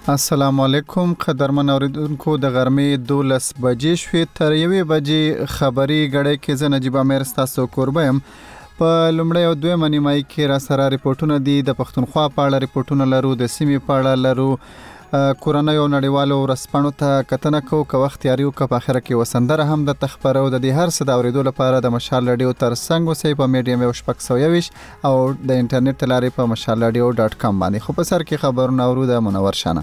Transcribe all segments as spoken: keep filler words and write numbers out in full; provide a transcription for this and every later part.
السلام علیکم قدرمن اوریدونکو د غرمې دولس بجې شوې تر یوې بجې خبري غړې کې زه نجیب امیر ستاسو کوربه یم. په لومړی او دویمه نیمایي کې را سره ریپورتونه دي. د پښتونخوا په اړه ریپورتونه لرو، د سیمې په اړه لرو، کورنۍ او نړیوالو ورځپاڼو ته کتنه کوو، که وخت یاري وکړو په اخره کې وسندره هم د تخبرو. د دې هر څه د اورېدو لپاره د مشال رادیو تر څنګ اوسئ په میډیم یو شپږ سوه یویشت او د انټرنیټ له لارې په مشال رادیو ډاټ کام باندې. خو په سر کې خبرونه اورو د منور شانه.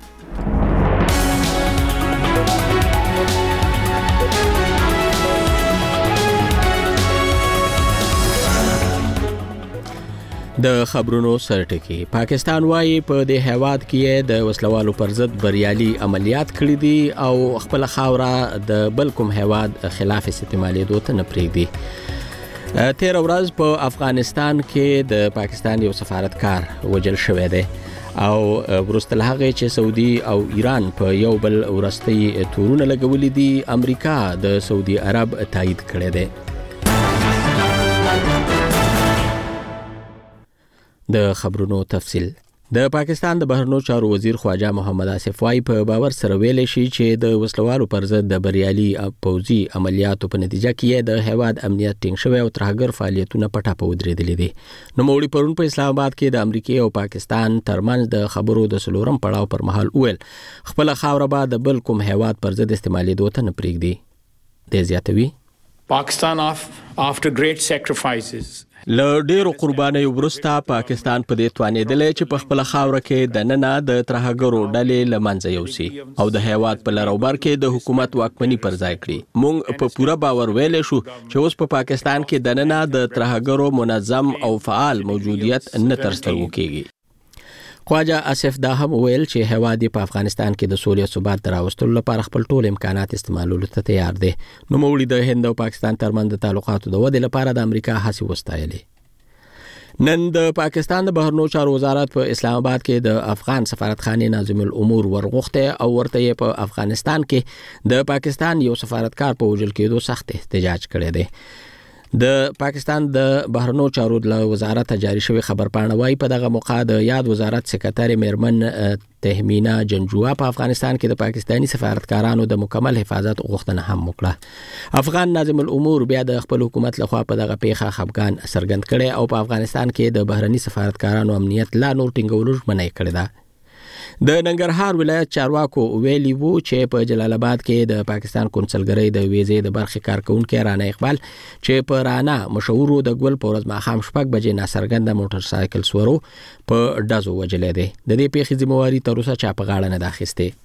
د خبرونو سرټکی. پاکستان وايي په دې هیواد کې د وسلوالو پر ضد بریالي عملیات کړي دي او خپل خاوره د بل کوم هیواد خلاف استعمالېدو ته نه پرېږدي. تیر ورځ په افغانستان کې د پاکستان یو سفارتکار وژل شوی دی او وروسته له هغې چې سعودي او ایران په یو بل وروستي تورونه لګولي دي، امریکا د سعودي عرب تایید کړی دی. د خبرونو تفصیل. د پاکستان د بهرنیو چارو وزیر خواجه محمد آصف وايي په باور سره ویل شي چې د وسلوالو پر ضد د بریالي پوځي عملیاتو په نتیجه کې د هیواد امنیت ټینګ شوی او ترهګر فعالیتونه په ټاپه ودرېدلي دي. نو مولوی پرون په اسلام آباد کې د امریکا او پاکستان ترمنځ د خبرو د سلورم پړاو پر مهال ویل خپل خاوره به د بل کوم هیواد پر ضد استعمالېدو ته نه پرېږدي. د زیاتوي Pakistan after great sacrifices له ډیرو قربانیو وروسته پاکستان په دې توانېدلی چې په خپله خاوره کې دننه د ترهګرو ډلې له منځه یوسي او د هیواد په لر او بر کې د حکومت واکمني پر ځای کړي. موږ په پوره باور ویلی شو چې اوس په پاکستان کې دننه د ترهګرو منظم او فعال موجودیت نه تر سترګو کېږي. خواجه آصف دا هم ویل چې هیواد په افغانستان کې د سولې او ثبات راوستلو لپاره خپل ټول امکانات استعمالولو ته تیار دی. نو مولوی د هند او پاکستان ترمنځ د تعلقاتو د ودې لپاره د امریکا هڅې وستایلې. نن د پاکستان د بهرنیو چارو وزارت په اسلام آباد کې د افغان سفارتخانې ناظم الامور ورغوښته او ورته په افغانستان کې د پاکستان یو سفارتکار په وژل کېدو سخت احتجاج کړی دی. د پاکستان د بهرنیو چارو له وزارت جاری شوی خبر پاڼه وايي په دغه موقع د یاد وزارت سکرټری میرمن تهمینا جنجوا په افغانستان کې د پاکستانی سفارتکارانو د مکمل حفاظت غوښتنه هم وکړه. افغان ناظم الامور بیا د خپل حکومت لخوا په دغه پیښه خفګان څرګند کړي او په افغانستان کې د بهرني سفارتکارانو امنیت لا نور ټینګولو ژمنه کړې ده. د ننګرهار ولایت چارواکو ویلي وو چې په جلال آباد کې د پاکستان کونسلګرۍ د ویزې د برخې کارکونکي رانا اقبال چې په رانا مشهور د ګل په ورځ ماښام شپږ بجې ناڅرګنده موټر سایکل سورو په ډزو وژلی دی. د دې پیښې ذمهواري تر اوسه چا په غاړه نه ده اخیستې.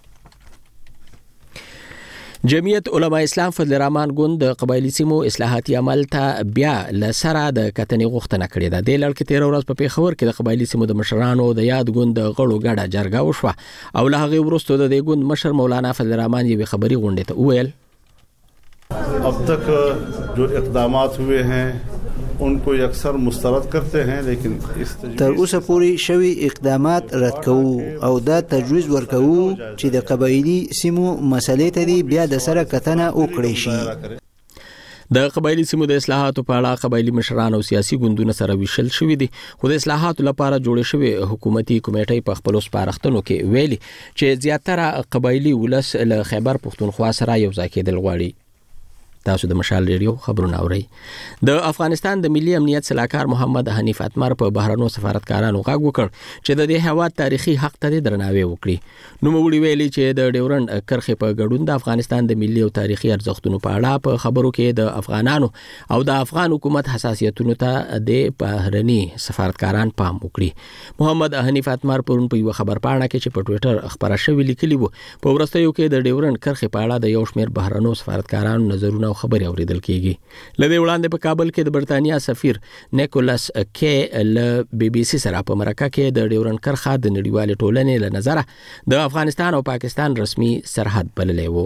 جمعیت علماء اسلام فضل الرحمن ګوند د قبایلي سیمو اصلاحاتي عمل ته بیا له سره د کتنې غوښتنه کړې ده. دې لړ کې تېره ورځ په پېښور کې د قبایلي سیمو د مشرانو د یاد ګوند د غړو ګډه جرګه وشوه او له هغې وروسته د دې ګوند مشر مولانا فضل الرحمن یوې خبري غونډې ته وویل अब तक जो इक़दामात हुए हैं उनको अक्सर मुस्तरद करते हैं, लेकिन تر اوسه پورې شوي اقدامات رد کوو او دا تجویز ورکوو چې د قبایلي سیمو مسلې ته دی بیا د سره کتنه وکړی شي. د قبایلي سیمو د اصلاحاتو په اړه قبایلي مشران او سیاسي ګوندونه سره ویشل شوي دي، خو د اصلاحاتو لپاره جوړې شوې حکومتي کمیټې په خپلو سپارښتنو کې ویلي چې زیاتره قبایلي ولس له خیبر پښتونخوا سره یو ځای کېدل غواړي. تاسو د مشال ریډیو خبرونه اورئ. د افغانستان د ملي امنیت سلاکار محمد حنیف اتمر په بهرنیو سفارتکارانو غږ وکړ چې د دې هیواد تاریخي حق ته درناوی وکړي. نوموړي ویلي چې د ډیورنډ کرښې په ګډون د افغانستان د ملي او تاریخي ارزښتونو په اړه په خبرو کې د افغانانو او د افغان حکومت حساسیتونو ته د بهرني سفارتکاران پام وکړي. محمد حنیف اتمر پرون په یو خبر پاڼه کې چې په ټوئیټر خبره شوې لیکلي وو په وروستیو کې د ډیورنډ کرښې په اړه د یو شمېر بهرنیو سفارتکارانو نظرونه خبري اوریدل کیږي. لدې وړاندې په کابل کې د برتانیا سفیر نیکولاس کې ل بي بي سي سره په مرکه کې د ډیورنډ کرښه د نړیوالې ټولنې له نظره د افغانستان او پاکستان رسمي سرحد بللی وو.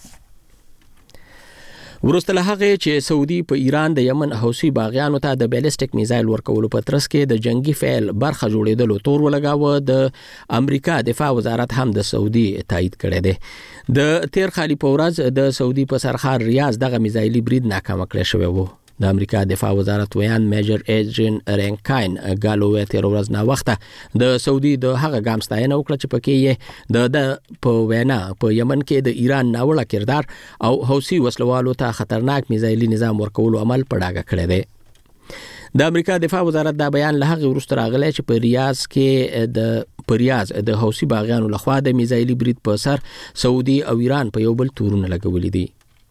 وروسته له هغې چې سعودي په ایران د یمن حوثي باغیانو ته د بیلسټیک میزایل ورکولو په ترڅ کې د جنگي فعل برخه جوړېدلو تور ولګاوه، د امریکا دفاع وزارت هم د سعودي تایید کړی دی. د تیر خالي په ورځ د سعودي په سرحد ریاض دغه میزایلي برید ناکامه کړی شوی وو. د امریکا دفاع وزارت ویان میجر ایجن رینکاین ګالو تیر ورځ نه وخته د سعودي د هغه ګام ستاینه وکړه چې پکې یې د په وینا په یمن کې د ایران ناوړه کردار او حوثي وسلوالو ته خطرناک میزایلي نظام ورکولو عمل په ډاګه کړی دی د امریکا دفاع وزارت دا بیان له هغه وروسته راغلی چې په ریاض کې د په ریاض د حوثي باغیانو لخوا د میزایلي برید په سر سعودي او ایران په یو بل تورونه لګولي دي.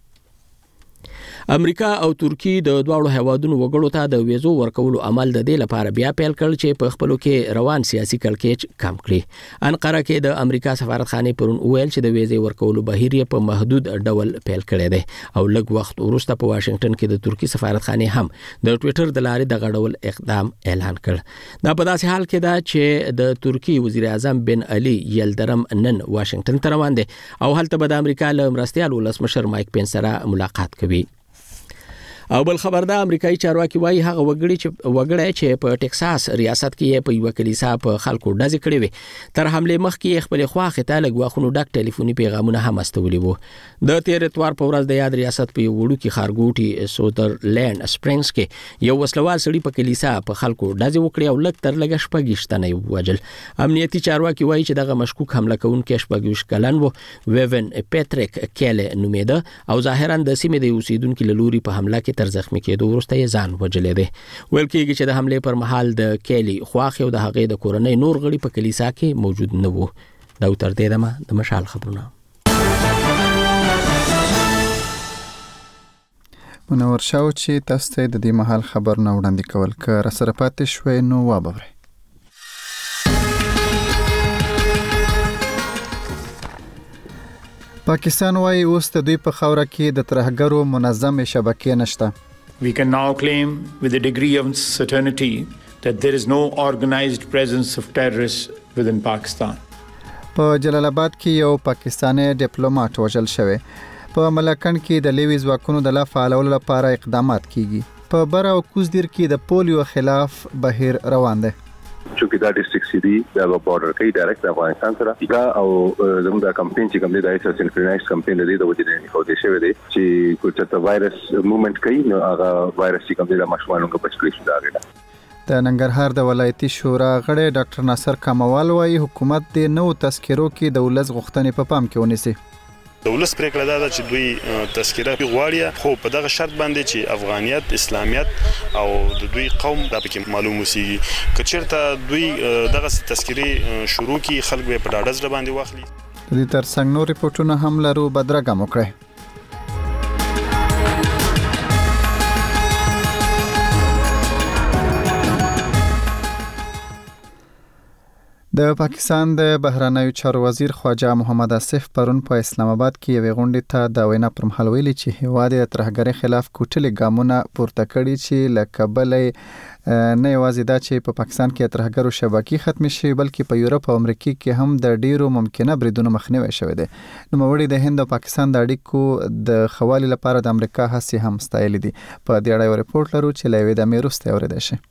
امریکا او ترکی د دواړو هیوادونو وګړو ته د ویزو ورکولو عمل د دې لپاره بیا پیل کړ چې په خپلو کې روان سیاسي کړکېچ کم کړي. انقره کې د امریکا سفارتخانې پرون ویل چې د ویزې ورکولو بهیر یې په محدود ډول پیل کړی دی او لږ وخت وروسته په واشنگټن کې د ترکی سفارتخانې هم د ټوئیټر د لارې د غډول اقدام اعلان کړ. دا په داسې حال کې ده چې د ترکی وزیر اعظم بن علي یلدرم نن واشنگټن ته روان دی او هلته به د امریکا له مرستیال ولسمشر مایک پنس سره ملاقات کوي. او بل خبر ده امریکایي چارواکي وايي هغه وګړي چې وګړي چې په ټکساس ریاست کې په یو کلیسا په خلکو ډزې کړې وي تر حمله مخکې خپل خواخې ته لګواخونو ډک ټلیفوني پیغامونه هم استولي وو. د تیر اتوار په ورځ د یاد ریاست په وړو کې خارګوټي سوترلند سپرینګز کې یو وسلوال سړي په کلیسا په خلکو ډزې وکړې او لږ تر لږه شپږشتنه ووجل. امنیتي چارواکي وايي چې دغه مشکوک حمله کوونکی شپږویشت کلن وو ویون پیټریک کېله نومیده او ظاهرا د سیمې د اوسیدونکو له لوري په حمله کې تر زخمی کېدو وروسته یې ځان وجلی دی. ویل کېږي چې د حملې پر مهال د کېلی خواخې او د هغې د کورنۍ نور غړي په کلیسا کې موجود نه وو. دا تر دې دمه د مشال خبرونه. منور شاو چې تاسو ته د دې مهال خبرونه وړاندې کول که را سره پاتې شوئ نو وابورئ. پاکستان وايي اوس د دوی په خاوره کې د ترهګرو منظمې شبکې نشته. We can now claim with a degree of certainty that there is no organized presence of terrorists within Pakistan. په جلال آباد کې یو پاکستاني ډیپلوماټ وژل شوی. په ملکنډ کې د لیوي ځواکونو د لا فعالولو لپاره اقدامات کیږي. په بر او کوزدیر کې د پولیو خلاف بهیر روان دی. چونکه دا ډیسټریکټ سي دی د بارډر کې ډایرکټ افغانستان سره دا او زموږ د کمپاین چې کوم دی د ایس سنکرونایز کمپاین دی د وجې نه خو دې شوی دی چې کوم څه وایرس موومېنټ کوي نو هغه وایرس چې کوم دی د ماشومانو په بچ کړی شو دا غیړه. د ننګرهار د ولایتي شورا غړی ډاکټر ناصر کموال وايي حکومت د نو تذکرو کې د ولس غوښتنې په پام کې ونیسي. د ولس پریکړه دا ده چې دوی تذکره غواړي خو په دغه شرط باندې چې افغانیت اسلامیت او د دوی قوم د پکې معلوم وسیږي. که چیرته دوی دغه تذکره شروع کی خلک به په ډاډه ځړ باندې واخلي. د دې ترڅنګ نور ریپورتونه هم لرو بدرګه مو کړئ. د پاکستان د بهرنیو چارو وزیر خواجه محمد آصف پرون په اسلام آباد کې یوې غونډې ته د وینا پر مهال ویلي چې هیواد د ترهګرۍ خلاف کوټلې ګامونه پورته کړي چې له کبله نه یوازې دا چې په پاکستان کې ترهګرو شبکې ختم شي بلکې په یورپ او امریکا کې هم د ډیرو ممکنه بریدونو مخنیوي شوی دی. نوموړي د هند او پاکستان د اړیکو د خوالي لپاره د امریکا هڅې هم ستایلې دي. په دې اړه یو ریپورت لرو چې له یوې دمې وروسته اورېدای شي.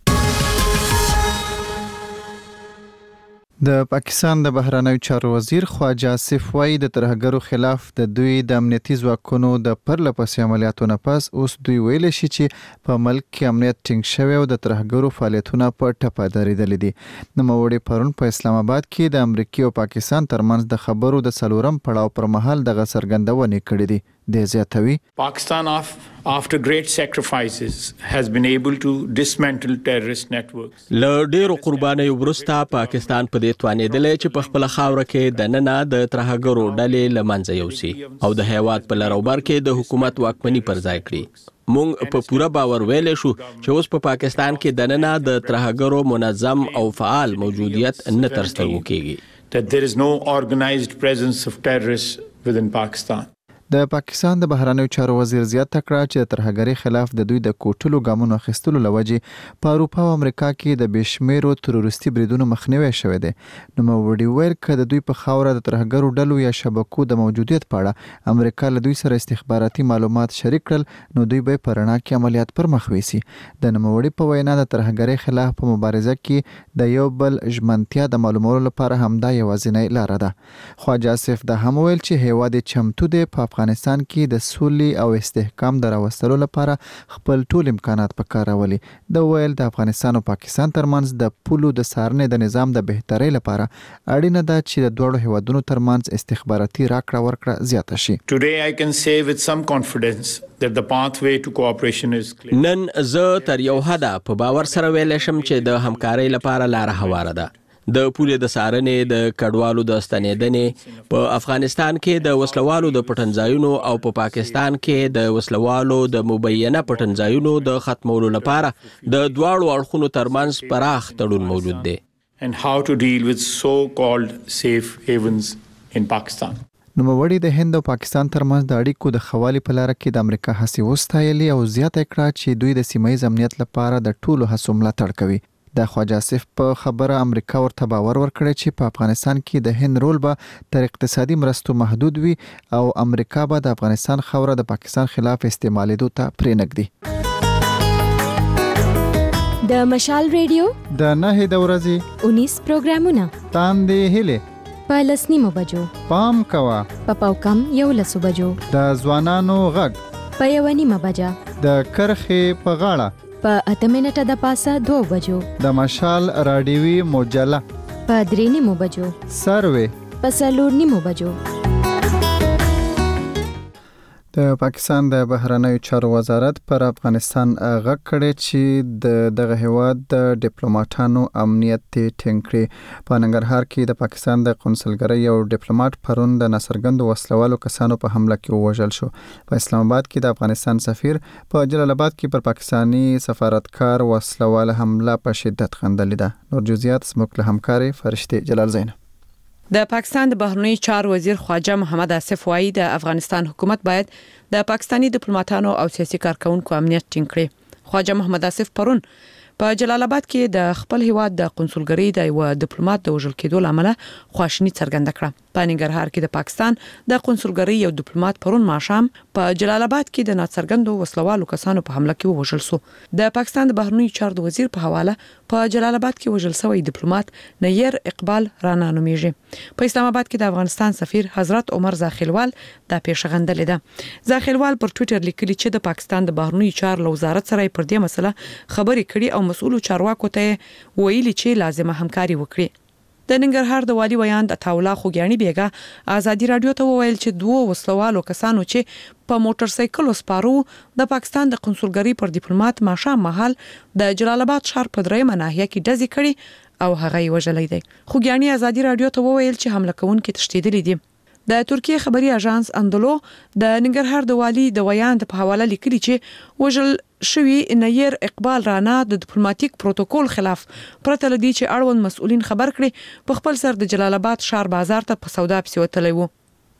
د پاکستان د بهرنیو چارو وزیر خواجه آصف وايي د ترهګرو خلاف د دوی د امنیتي ځواکونو د پرله پسې عملیاتو نه پس اوس دوی ویل شي چې په ملک کې امنیت ټینګ شوی او د ترهګرو فعالیتونه په ټپه درېدلي دي. نوموړي پرون په اسلام آباد کې د امریکا او پاکستان ترمنځ د خبرو د څلورم پړاو پر مهال دغه څرګندونې کړې دي. د زیاتوي Pakistan of, after great sacrifices has been able to dismantle terrorist networks. له ډیرو قربانیو وروسته پاکستان په دې توانېدلی چې په خپل خاوره کې د ننه د ترهګرو ډلې له منځه یوسي او د هیواد په لر او بر کې د حکومت واکمني پر ځای کړي. مونږ په پوره باور ویلی شو چې اوس په پاکستان کې د ننه د ترهګرو منظم او فعال موجودیت نه تر سترګو کېږي. That there is no organized presence of terrorists within Pakistan. د پاکستان د بهرنیو چارو وزیر زیاته کړه چې د ترهګرۍ خلاف د دوی د کوټلو ګامونو اخیستلو لوجې په اروپا او امریکا کې د بشمیرو تروریستي بریدونو مخنیوي شوی دی. نوموړي ویل که د دوی په خاوره د ترهګرو ډلو یا شبکو د موجودیت په اړه امریکا له دوی سره استخباراتي معلومات شریک کړل نو دوی به په رڼا کې عملیات پر مخ ویسي. د نوموړي په وینا د ترهګرۍ خلاف په مبارزه کې د یو بل ژمنتیا د معلومولو لپاره همدا یوازینۍ لاره ده. خواجه آصف دا هم ویل چې هیواد چمتو دی په افغانستان کې د سولې او استحکام د راوستلو لپاره خپل ټول امکانات په کار راولي. د ویل د افغانستان او پاکستان ترمنځ د پولو د څارنې د نظام د بهترۍ لپاره اړینه ده چې د دوه هیوادونو ترمنځ استخباراتي راکړه ورکړه زیاته شي. Today I can say with some confidence that the pathway to cooperation is clear. نن زه تر یو حده په باور سره ویلی شم چې د همکارۍ لپاره لاره هواره ده. د پولې د څارنې د کډوالو د ستنېدنې په افغانستان کې د وسلوالو د پټنځایونو او په پا پاکستان کې د وسلوالو د مبینه پټنځایونو د ختمولو لپاره د دواړو اړخونو ترمنځ پراخ تړون موجود دی. And how to deal with so-called safe havens in Pakistan. نوموړي د هند او پاکستان ترمنځ د اړیکو د خوالي په لار کې د امریکا هڅې وستایلې او زیاته کړه چې دوی د سیمه ییز امنیت لپاره د ټولو هڅو ملاتړ کوي. د خواجه آصف په خبره امریکا ورته باور ورکړی چې په افغانستان کې د هند رول به تر اقتصادي مرستو محدود وي او امریکا به د افغانستان خوره د پاکستان خلاف استعمالېدو ته پرېنږدي. د مشال ریډیو د نهې د ورځې انیس پروګرامونه تاندې هیلې په لس نیمو بجو پام کوه په پاوکم یو لسو بجو د ځوانانو غږ په یوه نیمه بجه د کرښې په غاړه په اته منټه د پاسه دوه بجو د مشال راډیوي مجله په درې نیمو بجو سروې په څلور نیمو بجو. د پاکستان د بهرنیو چارو وزارت پر افغانستان غږ کړی چې د دغه هیواد د ډیپلوماټانو امنیت ټینګ کړي. په ننګرهار کې د پاکستان د قونسلګرۍ یو ډیپلوماټ پرون د ناڅرګندو وسلوالو کسانو په حمله کې ووژل شو. په اسلام آباد کې د افغانستان سفیر په جلال آباد کې پر پاکستانی سفارتکار وسلوال حمله په شدت خندلې ده. نور جزئیات زموږ له همکارې فرشته جلال زین. د پاکستان د بهرنیو چارو وزیر خواجه محمد آصف وایي د افغانستان حکومت باید د پاکستانی ډیپلوماټانو او سیاسي کارکونکو امنیت ټینګ کړي. خواجه محمد آصف پرون په جلال آباد کې د خپل هیواد د قونسلګرۍ د یو ډیپلوماټ د وژل کېدو لامل خواشینی څرګنده کړه. په ننګرهار کې د پاکستان د قونسلګرۍ یو ډیپلوماټ پرون ماښام په جلال آباد کې د ناڅرګندو وسلوالو کسانو په حمله کې وژل شو. د پاکستان د بهرنیو چارو وزیر په حواله په جلال آباد کې وژل شوی ډیپلوماټ نیر اقبال رانا نومیږي. په اسلام آباد کې د افغانستان سفیر حضرت عمر زاخیلوال د پیښغندلې ده. زاخیلوال پر ټوئیټر لیکلي چې د پاکستان د بهرنیو چارو وزارت سره پر دې مسله خبرې کړي او مسؤلو چارواکو ته ویلي چې لازمه همکاري وکړي. د ننګرهار د والي ویاند عطاولا خوګیانی بیګا ازادي رادیو ته وویل چې دوه وسلوالو کسانو چې په موټر سایکل وسپارو د پاکستان د قونسلګرۍ پر ډیپلوماټ ماښام مهال د جلال آباد ښار په درېیمه ناحیه کې ډزې کړي او هغه یې وژلی دی. خوګیانی ازادي رادیو ته وویل چې حمله کوونکي تښتېدلي دي. د ترکیه خبري اژانس اندلو د ننګرهار د والي د ویاند په حواله لیکلي چې وژل شوی نیر اقبال رانا د ډیپلوماټیک پروتوکول خلاف پرته لدی چې اړوند مسؤلین خبر کړي په خپل سر د جلال آباد ښار بازار ته په سودا پسې وتلی وو.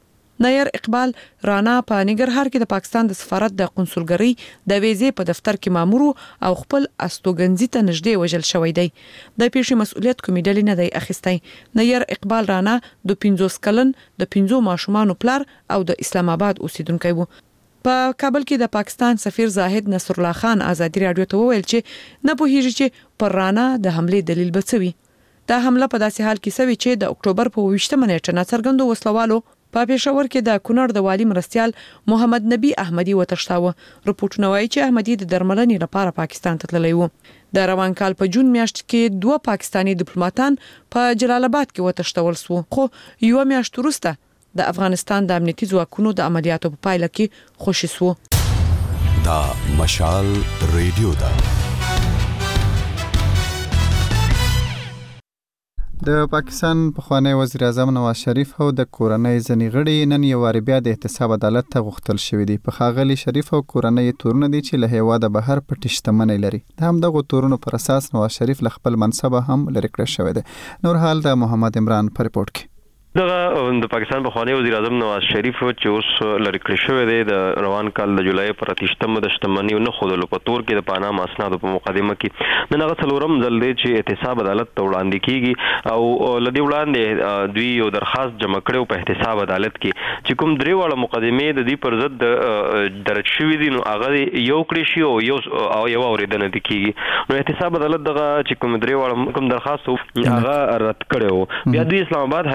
نیر اقبال رانا په ننګرهار کې د پاکستان د سفارت د قونسلګرۍ د ویزې په دفتر کې مامور او خپل استوګنځي ته نږدې وژل شوی دی. د پیښې مسؤلیت کومې ډلې نه دی اخیستی. نیر اقبال رانا د پنځوس کلن د پنځو ماشومانو پلار او د اسلام آباد اوسیدونکی وو. په کابل کې د پاکستان سفیر زاهد نصر الله خان ازادي رادیو ته وویل چې نه پوهیږي چې پر رانا د حمله دلیل به څه وي. دا حمله په داسې حال کې شوې چې د اکتوبر په اوویشتمه نیټه ناڅرګندو وسلوالو په پېښور کې د کونړ د والي مرستيال محمد نبی احمدي وتښتاوه. رپورټونه وایي چې احمدي د درملنې لپاره پاکستان ته تللی و. د روان کال په جون میاشت کې دوه پاکستانی ډیپلوماټان په جلال آباد کې وتښتول شو، خو یو میاشت وروسته د افغانستان د امنیتي ځواکونو د عملیاتو په پایله کې خوشي شو. دا مشال ریډیو دا د پاکستان پخوانی وزیر اعظم نواز شریف او د کورنۍ ځینې غړي نن یو وار بیا د احتساب عدالت ته غوښتل شوي دي. په ښاغلي شریف او کورنۍ تورونه دي چې له هیواده بهر پټې شتمنۍ لري. د همدغو تورونو پر اساس نواز شریف له خپل منصبه هم لرې کړی شوی دی. نور حال د محمد عمران په رپورټ کې. دغه د پاکستان پخوانی وزیر اعظم نواز شریف چې اوس لرې کړی شوی دی د روان کال د جولای پر اتیشتمه د شتمنۍ نه خودلو په تور کې د پانام اسنادو په مقدمه کې نن هغه څلورم ځل دی چې احتساب عدالت ته وړاندې کیږي او لدی وړاندې دوی یو درخواست جمع کړو په احتساب عدالت کې چې کوم درې واړه مقدمې د دې پر ضد درج شوې دي نو هغه یو کړی شي او یو او یو اوریدنه دي کیږي. نو احتساب عدالت دغه چې کوم درې واړه کوم درخواست هغه رد کړو. بیا د اسلام آباد های کورټ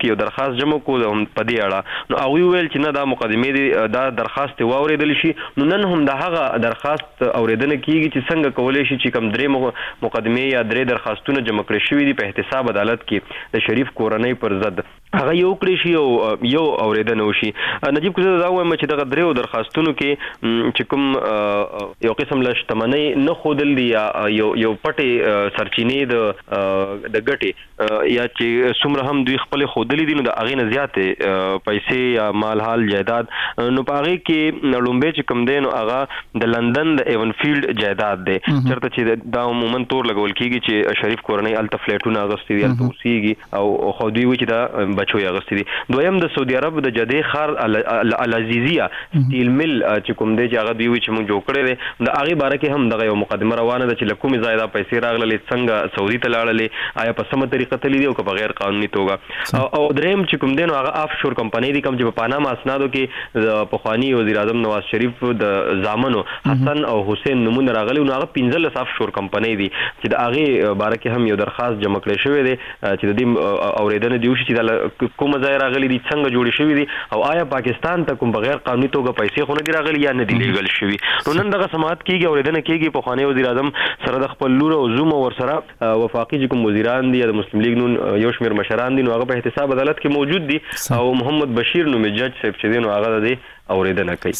کې یو درخواست جمع کو په دې اړه نو هغه ویل چې نه دا مقدمه دي دا درخواست واوریدل شي نو نن هم د هغه درخواست اوریدنه کیږي چې څنګه کولای شي چې کم درې مقدمه یا درې درخواستونه جمع کړي شوی دي په احتساب عدالت کې د شریف کورنۍ پر ضد هغه یو کړی شي او یو اوریدنه وشي. نجیب کو دا وایم چې دغه درې درخواستونو کې چې کوم یو قسم له شتمنۍ نه خودل دي یا یو یو پټي سرچینې د د ګټي یا چې څومره هم دوی خپل خودلې دي نو د هغې نه زیاتې پیسې یا مال حال جایداد نو په هغې کې لومبۍ چې کوم دی نو هغه د لندن د ایون فیلډ جایداد دی چېرته چې دا عموما تور لګول کېږي چې شریف کورنۍ هلته فلیټونه اخیستي دي هلته اوسېږي او خو دوی وایي چې دا بچو یې اخیستي دي. دویم د سعودي عرب د جدې ښار العزیزیه سټیل مل چې کوم دی چې هغه دوی وایي چې موږ جوړ کړی دی د هغې باره کې هم دغه یو مقدمه روانه ده چې له کومې ځایه دا پیسې راغللې څنګه سعودي ته لاړلې آیا په سمه طریقه تللي دي او که په غیر قانوني توګه او دریم چې کوم دی نو هغه آف شور کمپنۍ دي کوم چې په پاناما اسنادو کې د پخواني وزیر اعظم نواز شریف د زامنو حسن او حسین نومونه راغلي نو هغه پنځلس آف شور کمپنۍ دي چې د هغې باره کې هم یو درخواست جمع کړی شوی دی چې د دې اورېدنه دې وشي چې دا کومه ځای راغلي دي څنګه جوړې شوي دي او آیا پاکستان ته کوم بغیر قانوني توګه پیسې خو نه دي راغلي یا نه دي لیږل شوي. نو نن دغه سماعت کېږي اورېدنه کېږي پخوانی وزیر اعظم سره د خپل لور او زوم او ورسره وفاقي چې کوم وزیران دي یا د مسلم لیگ نون یو شمېر مشران دي نو هغه په احتساب عدالت کې موجود دي او محمد بشیر نومې جج صاحب چې دی نو هغه د دې اورېدنه کوي.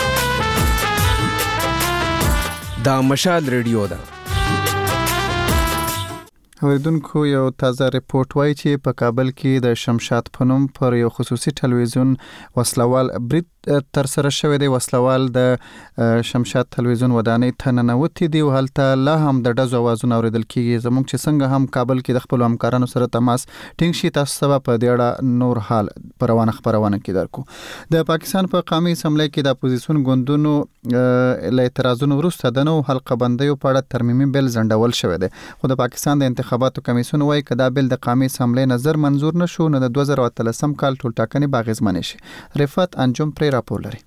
دا مشال ریډیو ده. اوریدونکو یو تازه ریپورت وایي چې په کابل کې د شمشاد په نوم پر یو خصوصي ټلویزیون وسلوال برید تر سره شوی دی. وسلوال د شمشاد ټلویزیون ودانۍ ته ننوتي دي او هلته لا هم د ډزو اوازونه اوریدل کېږي. زموږ چې څنګه هم کابل کې د خپلو همکارانو سره تماس ټینګ شي تاسو سبا په دې اړه نور حال په روانه خپرونه کې درکو. د پاکستان په قومي اسمبلی کې د اپوزیسیون ګوندونو له اعتراضونو وروسته د نوو حلقه بندیو په اړه ترمیمي بیل ځنډول شوی دی خو د پاکستان د انتخاباتو کمیسیون وایي که دا بیل د قومي اسمبلی نظر منظور نشو نو د دوه زره اتلسم کال ټولټاکنې به اغېزمنې شي. رفعت انجم پرې راپور لري.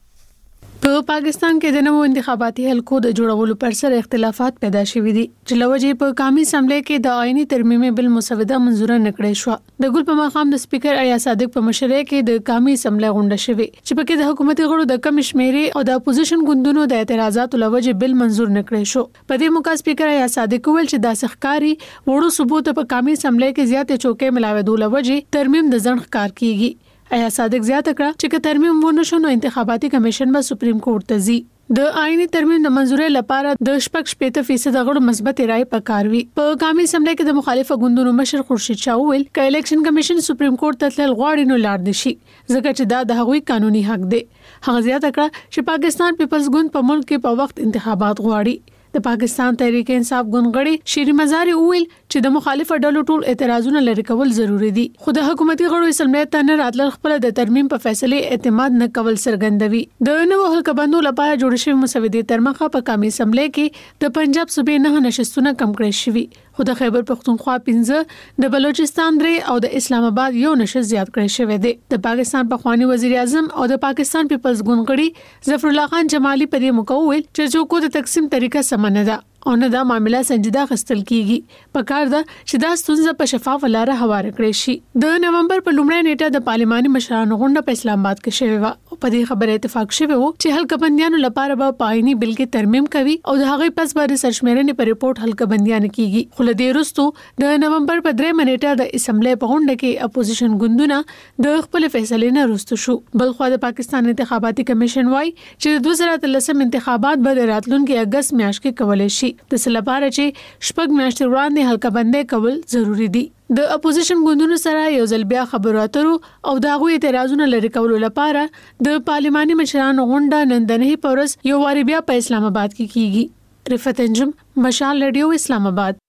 په پاکستان کې د نوو انتخاباتي حلقو د جوړولو پر سر اختلافات پیدا شوي دي چې لوجې په قومي اسمبلی کې د آئینی ترمیمي بل مسوده منزوره نکړې شو. د ګل په مقام د سپیکر ایا صادق په مشرۍ کې د قومي اسمبلی غونډه شوه چې پکې د حکومتي غړو د کم شمیرې او د اپوزیشن ګوندونو د اعتراضاتو لوجې بل منزور نکړې شو. په دې موقع سپیکر ایا صادق ویل چې د سخکاری وړو ثبوت په قومي اسمبلی کې زیاتې چوکۍ ملاوي لوجې ترمیم د ځنډ ښکار کیږي. ایا صادق زیاته کړه چې که ترمیم ونه شو نو انتخاباتي کمیشن به سپریم کورټ ته ځي. د آئینی ترمیم د منزورۍ لپاره د شپږ شپېته فیصد غړو مثبت رائے پکار وي. په قومي اسمبلی کې د مخالفه ګوندونو مشر خورشید شاه ویل ک الیکشن کمیشن سپریم کورټ ته تلل غواړي نو لاړ دي شي ځکه چې دا د هغوی قانوني حق دی. هغه زیاته کړه چې پاکستان پیپلز ګوند په ملک کې په وخت انتخابات غواړي. د پاکستان تحریک انصاف ګوندغړي شيري مزاري ویل چې د مخالفه ډلو ټول اعتراضونه لري کول ضروری دي خو د حکومتي غړو اسمبلی ته نه راتلل خپل د ترمیم په فیصله اعتماد نه کول څرګندوي. د نوو حلقه بندو لپاره جوړ شوی مسودې ترمخه په قومي اسمبلی کې د پنجاب صوبې نه نشستونه کم کړی شوی خو د خیبر پختونخوا پنځه د بلوچستان درې او د اسلام آباد یو نشست زیات کړی شوی دی. د پاکستان پخوانی وزیر اعظم او د پاکستان پیپلز ګوندغړي ظفر الله خان جمالي په دې موقع ویل چې جو کو د تقسیم طریقه سمنه ده او نه دا معاملہ سنجیده خستل کیږي. پکار ده چې دا ستونزه په شفاف لاره هواره کړی شي. د نومبر په لومړۍ نیټه د پارلماني مشرانو غونډه په اسلام آباد کې شوې و او په دې خبره اتفاق شوی و چې حلقه بندیانو لپاره به پایني بل کې ترمیم کوي او د هغې پس باندې سرشمیرنې په ریپورت حلقه بندیان کیږي. خو له دې وروسته د نومبر په درې نیټه د اسمبلی په غونډه کې اپوزیشن ګوندونه د خپل فیصلې نه وروسته شو. بل خو د پاکستان انتخاباتي کمیشن وايي چې د دوه زره اتلسم انتخابات به د راتلونکي اگست میاشت کې کولای شي. د سلباره چې شپږ میاشتې وړاندې حلقه بندي کول ضروری دي. د اپوزیشن ګوندونو سره یو ځل بیا خبرو اترو او د هغوی اعتراضونه لري کولو لپاره د پارلماني مشرانو غونډه نن د نهي پورس یو واری بیا په اسلام آباد کې کیږي. رفعت انجم مشال ریډیو اسلام آباد.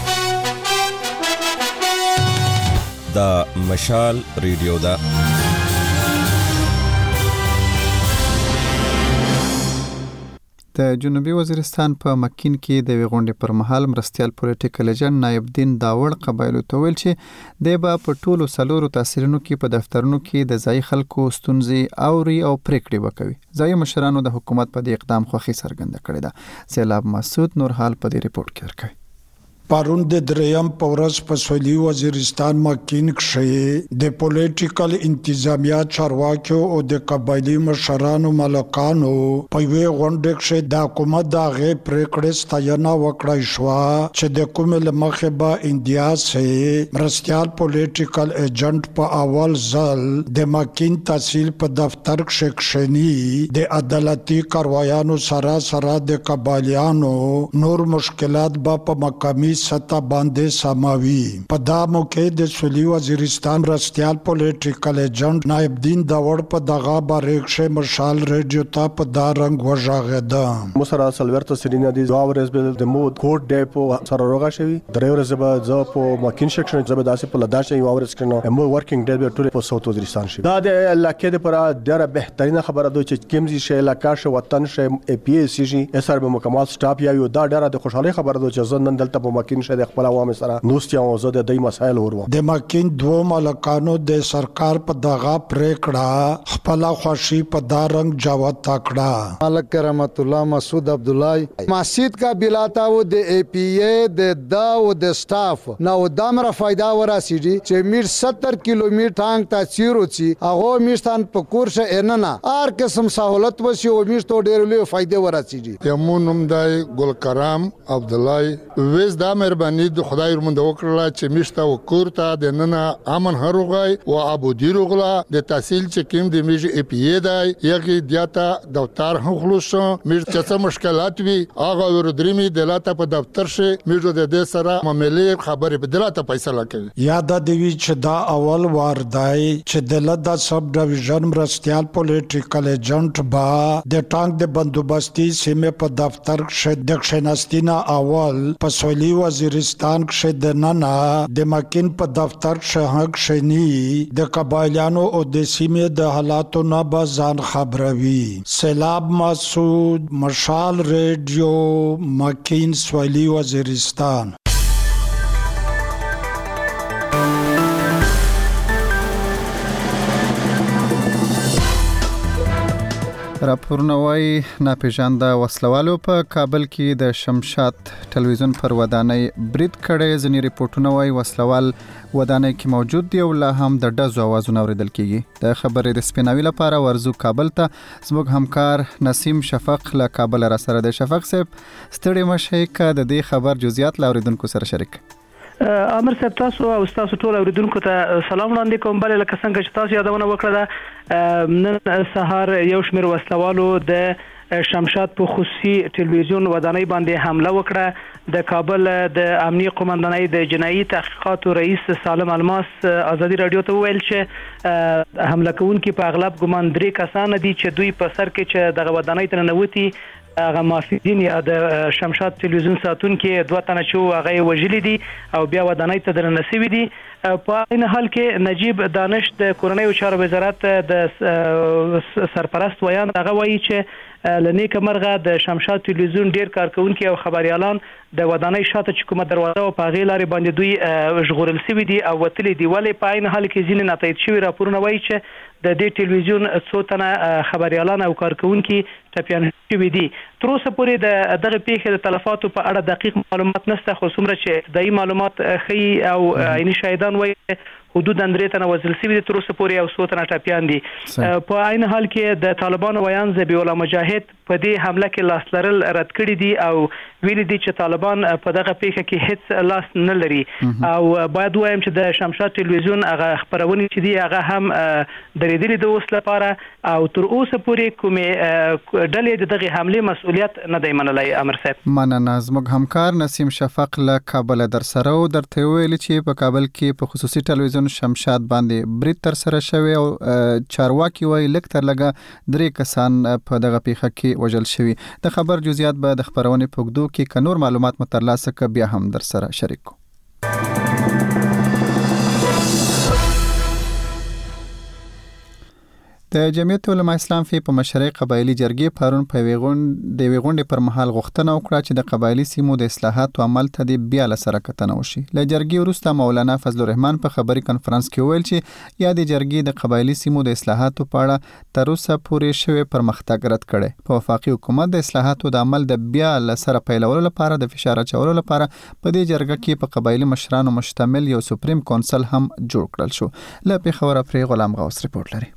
دا مشال ریډیو دا د جنوبي وزیرستان په مکین کې د غونډې پر مهال مرستيال پولیټیکل ایجنټ نایب دین داوړ قبایلو ته ویل چې د به په ټولو سلورو تحصیلونو کې په دفترونو کې د ځای خلکو ستونزې اوري او پریکړې وکوي. ځای مشرانو د حکومت په دې اقدام خوښي څرګنده کړې ده. سیلاب مسعود نور حال په دې ریپورت کې ورکوي. پرون د دریم پورس په سویلي وزیرستان ماکین کښې د پولیټیکل انتظامیه چارواکیو او د قبایلي مشرانو ملکانو په یوې غونډې کښې د حکومت د هغې پرېکړې ستاینه وکړی شوه چې د کومې له مخې به انډیا سه مرستیال پولیټیکل ایجنټ په اول ځل د ماکین تحصیل په دفتر کښې کښېني د عدالتي کاروایانو سره سره د قبایلیانو نور مشکلات به په مقامي سطح باندې سماوي. په دا موقع د سویلي وزیرستان مرستیال پولیټیکل ایجنټ نائب دین داوړ په دغه باره کښې مشال ریډیو ته په دا رنګ وژغېده. مسره سلورته سرینه دي دوه ورځې به د مود کوټ دی په سره روغه شوي درې ورځې به زه په ماکین سیکشن زه به داسې په لداش یو ورځ کړنو مو ورکینګ ډے به ټول په ساوث وزیرستان شي. دا د علاقې لپاره ډېره بهترینه خبره ده چې کیمزي شي علاقه شي وطن شي ای پی ای سی جی اسر به مکمل سټاپ یا یو دا ډېره د خوشحالي خبره ده چې زه نن دلته په ماکین شي د خپل عوام سره نوستیا او زه د دې مسایل ورو د ماکین دوه ملکانو د سرکار په دغه پریکړه خپل خوشي په دا رنګ جواب تکړه. ملک رحمت الله مسعود عبد الله مسجد کا بلاتا و د ای پی ای د دا و د سټاف نو دمره فائدہ ورسیږي چې میر ستر کیلومتر ټانګ ته چیروچی هغه میشتان په کورشه اننه هر قسم سہولت وسی او میشتو ډیر لوی فائدې ورسیږي. یمونم دای ګل کرام عبد الله وېز دا مهرباني د خدای رمند وکړه چې میشته وکورته د ننه امن هروغای او ابو دیروغلا د تحصیل چې کیم د میج ای پی ای دای یغی دیاتا دفتر خلوص میر چې مشکلات وی هغه ورودريمي دلاته په دفتر شه میجو د دې سره معاملې خبرې په دلاته فیصله کوي. یاد دی چې دا اول وار دی چې د لدا سب ډیویژن مرستیال پولیټیکل ایجنټ با د ټانک د بندوبستي سیمه په دفتر کې د کښیناستینا اول په سویلي وزیرستان کې د ننا د ماکین په دفتر کې کښینی د قبایلیانو او د سیمه د حالاتو نه به ځان خبروي. سیلاب مسعود مشال ریډیو ماکین سویلي وزیرستان. راپورونه وايي ناپېژانده وسلوالو په کابل کې د شمشاد ټلویزیون پر ودانۍ برید کړی. ځینې ریپورتونه وايي وسلوال ودانۍ کې موجود دی او لا هم د ډزو اوازونه اورېدل کېږي. د خبرې د سپیناوي لپاره ورزو کابل ته زموږ همکار نسیم شفق له کابل را سره د شفق صاحب ستړي مشه که د دې خبر جزئیات له اوریدونکو سره شریک. امر صاحب تاسو او تاسو ټول اوریدونکو ته سلام وړاندې کوم. بل لکه څنګه چې تاسو یادونه وکړه نن سهار یو شمېر وسلوالو د شمشاد په خصوصي ټلویزیون ودانۍ باندې حمله وکړه. د کابل د امنیي قومندانۍ د جنایي تحقیقاتو رئیس سالم الماس ازادي رادیو ته وویل چې حمله کوونکي په اغلب ګمان درې کسان دي چې دوی په سر کې چې دغه ودانۍ ته ننوتي هغه مافیدین یا د شمشاد ټلویزیون ساتونکي دوه تنه چې هغه وژلي دي او بیا ودانۍ ته درنه سوي دي. په این حال کې نجیب دانش د کورنیو چارو وزارت د سرپرست ویان هغه وایي چې لنیکه مرغه د شمشاد ټلویزیون ډیر کارکونکي او خبريالان د ودانۍ شاته چې کومه دروازه او په غیر لارې باندې دوی ژغورل سوي دي او وتلي دي. ولې په این حال کې ځینې ناتایید شوي راپورونه وایي چې د دې ټلویزیون څو تنه خبريالان او کارکونکي ټپیان شوي دي. تر اوسه پورې د دغه پیښې د تلفاتو په اړه دقیق معلومات نشته، خو څومره چې ابتدایي معلومات ښیي او عیني شاهدان وایي حدود درې تنه وژل شوي دي، تر اوسه پورې یو څو تنه ټپیان دي. په عین حال کې د طالبانو ویان ذبیح الله مجاهد په دې حمله کې لاس لرل رد کړي دي او ویلي دي چې طالبان په دغه پیښه کې هیڅ لاس نه لري. او باید وایم چې د شمشاد ټلویزیون هغه خبرونه چې دي هغه هم درېدلي د اوس لپاره او تر اوسه پورې کومې ډلې د دغه حمله مسؤلیت نه دی منلی. امر صاحب مننه. زموږ همکار نسیم شفق له کابل در سره او درته ویل چې په کابل کې په خصوصي ټلویزیون شمشاد باندې برید تر سره شوی او چارواکي وایي لږ تر لږه درې کسان په دغه پیښه کې وژل شوي. د خبر جزئیات به د خبرونې په اوږدو کې که نور معلومات مو ترلاسه کړه بیا هم در سره شریک کوو. د جمعیت علماء اسلام فی په مشرۍ قبایلی جرګې پرون په ویغون د ویغونډې پر مهال غوښتنه وکړه چې د قبایلی سیمو د اصلاحاتو عمل ته د بیا لسره کتنه وشي. له جرګې وروسته مولانا فضل الرحمن په خبري کنفرانس کې ویل چې یا د جرګې د قبایلی سیمو د اصلاحاتو په اړه تر اوسه پورې شوی پرمختګ رد کړي. په وفاقي حکومت د اصلاحاتو د عمل د بیا لسره پیلولو لپاره د فشار اچولو لپاره په دې جرګه کې په قبایلی مشرانو مشتمل یو سپریم کونسل هم جوړ کړل شو. له پیښور افری غلام غوث رپورټ لري.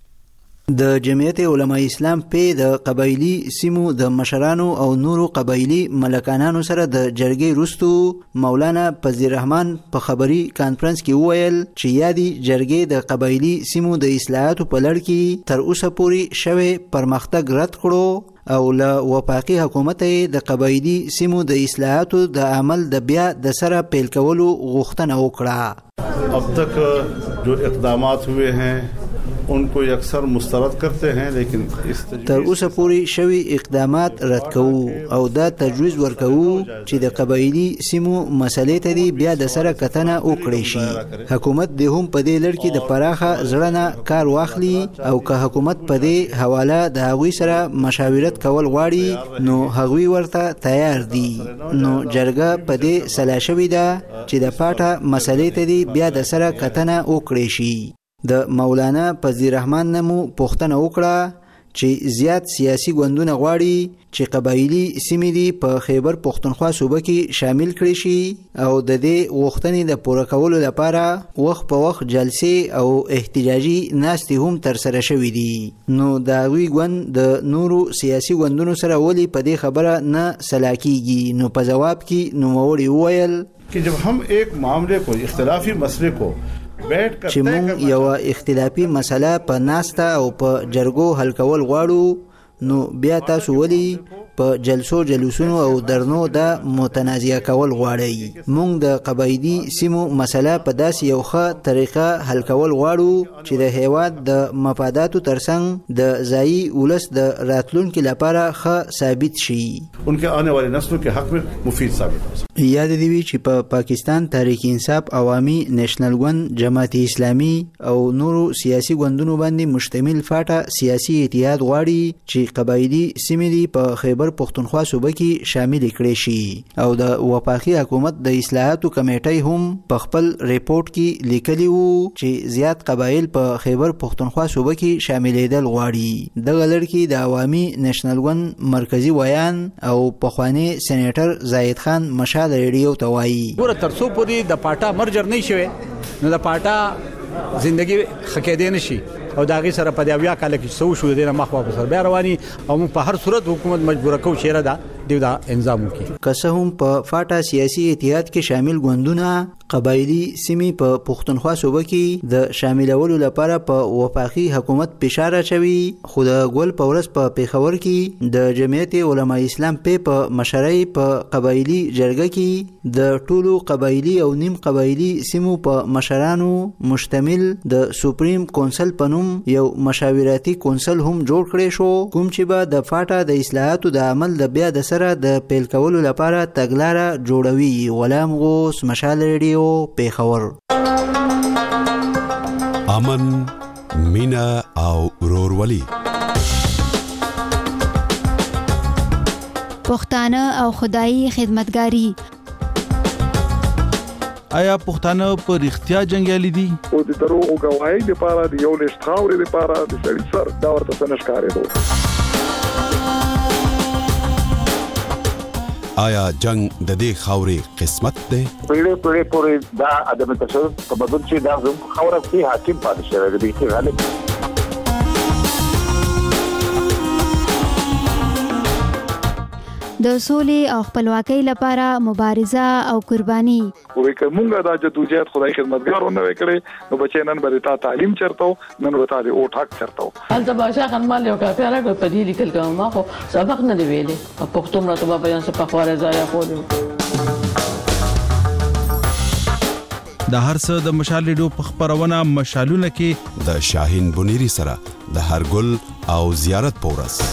د جمعیت علماء اسلام په د قبایلی سیمو د مشرانو او نورو قبایلی ملکانانو سره د جرګې وروستو مولانا فضل الرحمن په خبري کانفرنس کې وویل چې یادي جرګې د قبایلی سیمو د اصلاحاتو په لړ کې تر اوسه پورې شوی پرمختګ رد کړو او له وفاقي حکومت د قبایلی سیمو د اصلاحاتو د عمل د بیا د سره پیل کولو غوښتنه وکړه. अब तक जो इक़दामात हुए हैं उनको अक्सर मुस्तरद करते हैं लेकिन تر اوسه پورې شوی اقدامات رد کوو او دا تجویز ورکوو چې د قبایلی سیمو مسلې ته دی بیا د سره کتنه وکړي شي. حکومت د هم په دې لړ کې د پراخه زړه کار واخلي او که حکومت په دې حواله د هغوی سره مشاورت کول غواړي نو هغوی ورته تیار دي. نو جرګه په دې سلا شوې ده چې د پاټه مسلې ته دی بیا د سره کتنه وکړي شي. د مولانا فضل الرحمن نمو پوښتنه وکړه چې زیات سیاسي ګوندونه غواړي چې قبایلی سیمې دي په خیبر پښتونخوا صوبه کې شامل کړي شي او د دې غوښتنې د پوره کولو لپاره وخت په وخت جلسې او احتجاجي ناستې هم ترسره شوې دي. نو د هغوی ګوند د نورو سیاسي ګوندونو سره ولې په دې خبره نه سلا کیږي؟ نو په جواب کې نوموړي وویل چې جب هم ایک معاملې کو اختلافي مسلې کو چې مونږ یو اختلافي مسله په ناسته او په جرګو حل کول غواړو نو بیا تاسو ولی په جلسو جلوسونو او درنو د متنازعه کول غواړي. مونږ د قبایلی سیمو مسله په داسې یو ښه طریقه حل کول غواړو چې د هیواد د مفاداتو ترڅنګ د ځایي ولس د راتلونکي لپاره ښه ثابت شي. उनके आने वाले नस्लों के हक में मुफीद साबित हो. یاد دی وی چې په پا پاکستان تحریک انصاف عوامي نېشنل ګوند جماعت اسلامي او نورو سیاسي ګوندونو باندې مشتمل فاټه سیاسي اتحاد غواړي چې قبایلی سیمې دی په خیبر پښتونخوا صوبه کې شامل کړي شي او د وفاقي حکومت د اصلاحاتو کمیټې هم په خپل ریپورت کې لیکلي وو چې زیات قبایل په خیبر پښتونخوا صوبه کې شاملېدل غواړي. دغه لړ کې د عوامي نېشنل ګوند مرکزی ویان او پخوانی سېنیټر زاید خان مشال ریډیو ته وایي ګوره تر څو پورې د پاټا مرجر نه شوي نو د پاټا زندگی خکېدې نشي او دا غي سره په دی بیا کال کې سو شو دینه مخ واپس بیا رواني او په هر صورت حکومت مجبور کوي چې را دیو دا انظام وکړي. که څه هم په فاټا سیاسي اتحاد کې شامل ګوندونه قبایلی سیمې په پښتونخوا صوبه کې د شاملولو لپاره په وفاقي حکومت فشار اچوي خو د ګول په ورځ په پیښور کې د جمعیت علماء اسلام په مشرۍ په قبایلی جرګه کې د ټولو قبایلی او نیم قبایلی سیمو په مشرانو مشتمل د سپریم کونسل په نوم یو مشاورتي کونسل هم جوړ کړی شو کوم چې به د فاټا د اصلاحاتو د عمل د بیا د سره د پیل کولو لپاره تګلاره جوړوي. غلام غوث مشال ریډیو پیښور. امن مینا او ورورولي پښتانه او خدایي خدمتګاری آیا پښتانه په رښتیا جنگیالي دي او د دروغ غواړي د پاره د یو لښت خاورې د پاره د سړي سر دا ورته څنګه ښکارېدو؟ آیا جنگ د دې خاورې قسمت ده؟ پیړې پیړې پورې دا عدم تشدد په بدل چې دا زموږ خاوره کې حاکم پاتې شوی دی چې غالب د سولې او خپلواکۍ لپاره مبارزه او قرباني وې کومه دا جدوجہد خدای خدمتګارونه وکړي نو بچي نن به تا تعلیم چرته نن به تا او ټاک چرته هلته باشا خنمال یو کافي راغی په دې لیکل کوم ما خو سبق نه دی ویلې په پښتو مرته په بیان څه په خواره ځای خو د هر څه د مشال ریډیو په خبرونه مشالونه کې د شاهین بنيري سره د هرګل او زیارت پورس.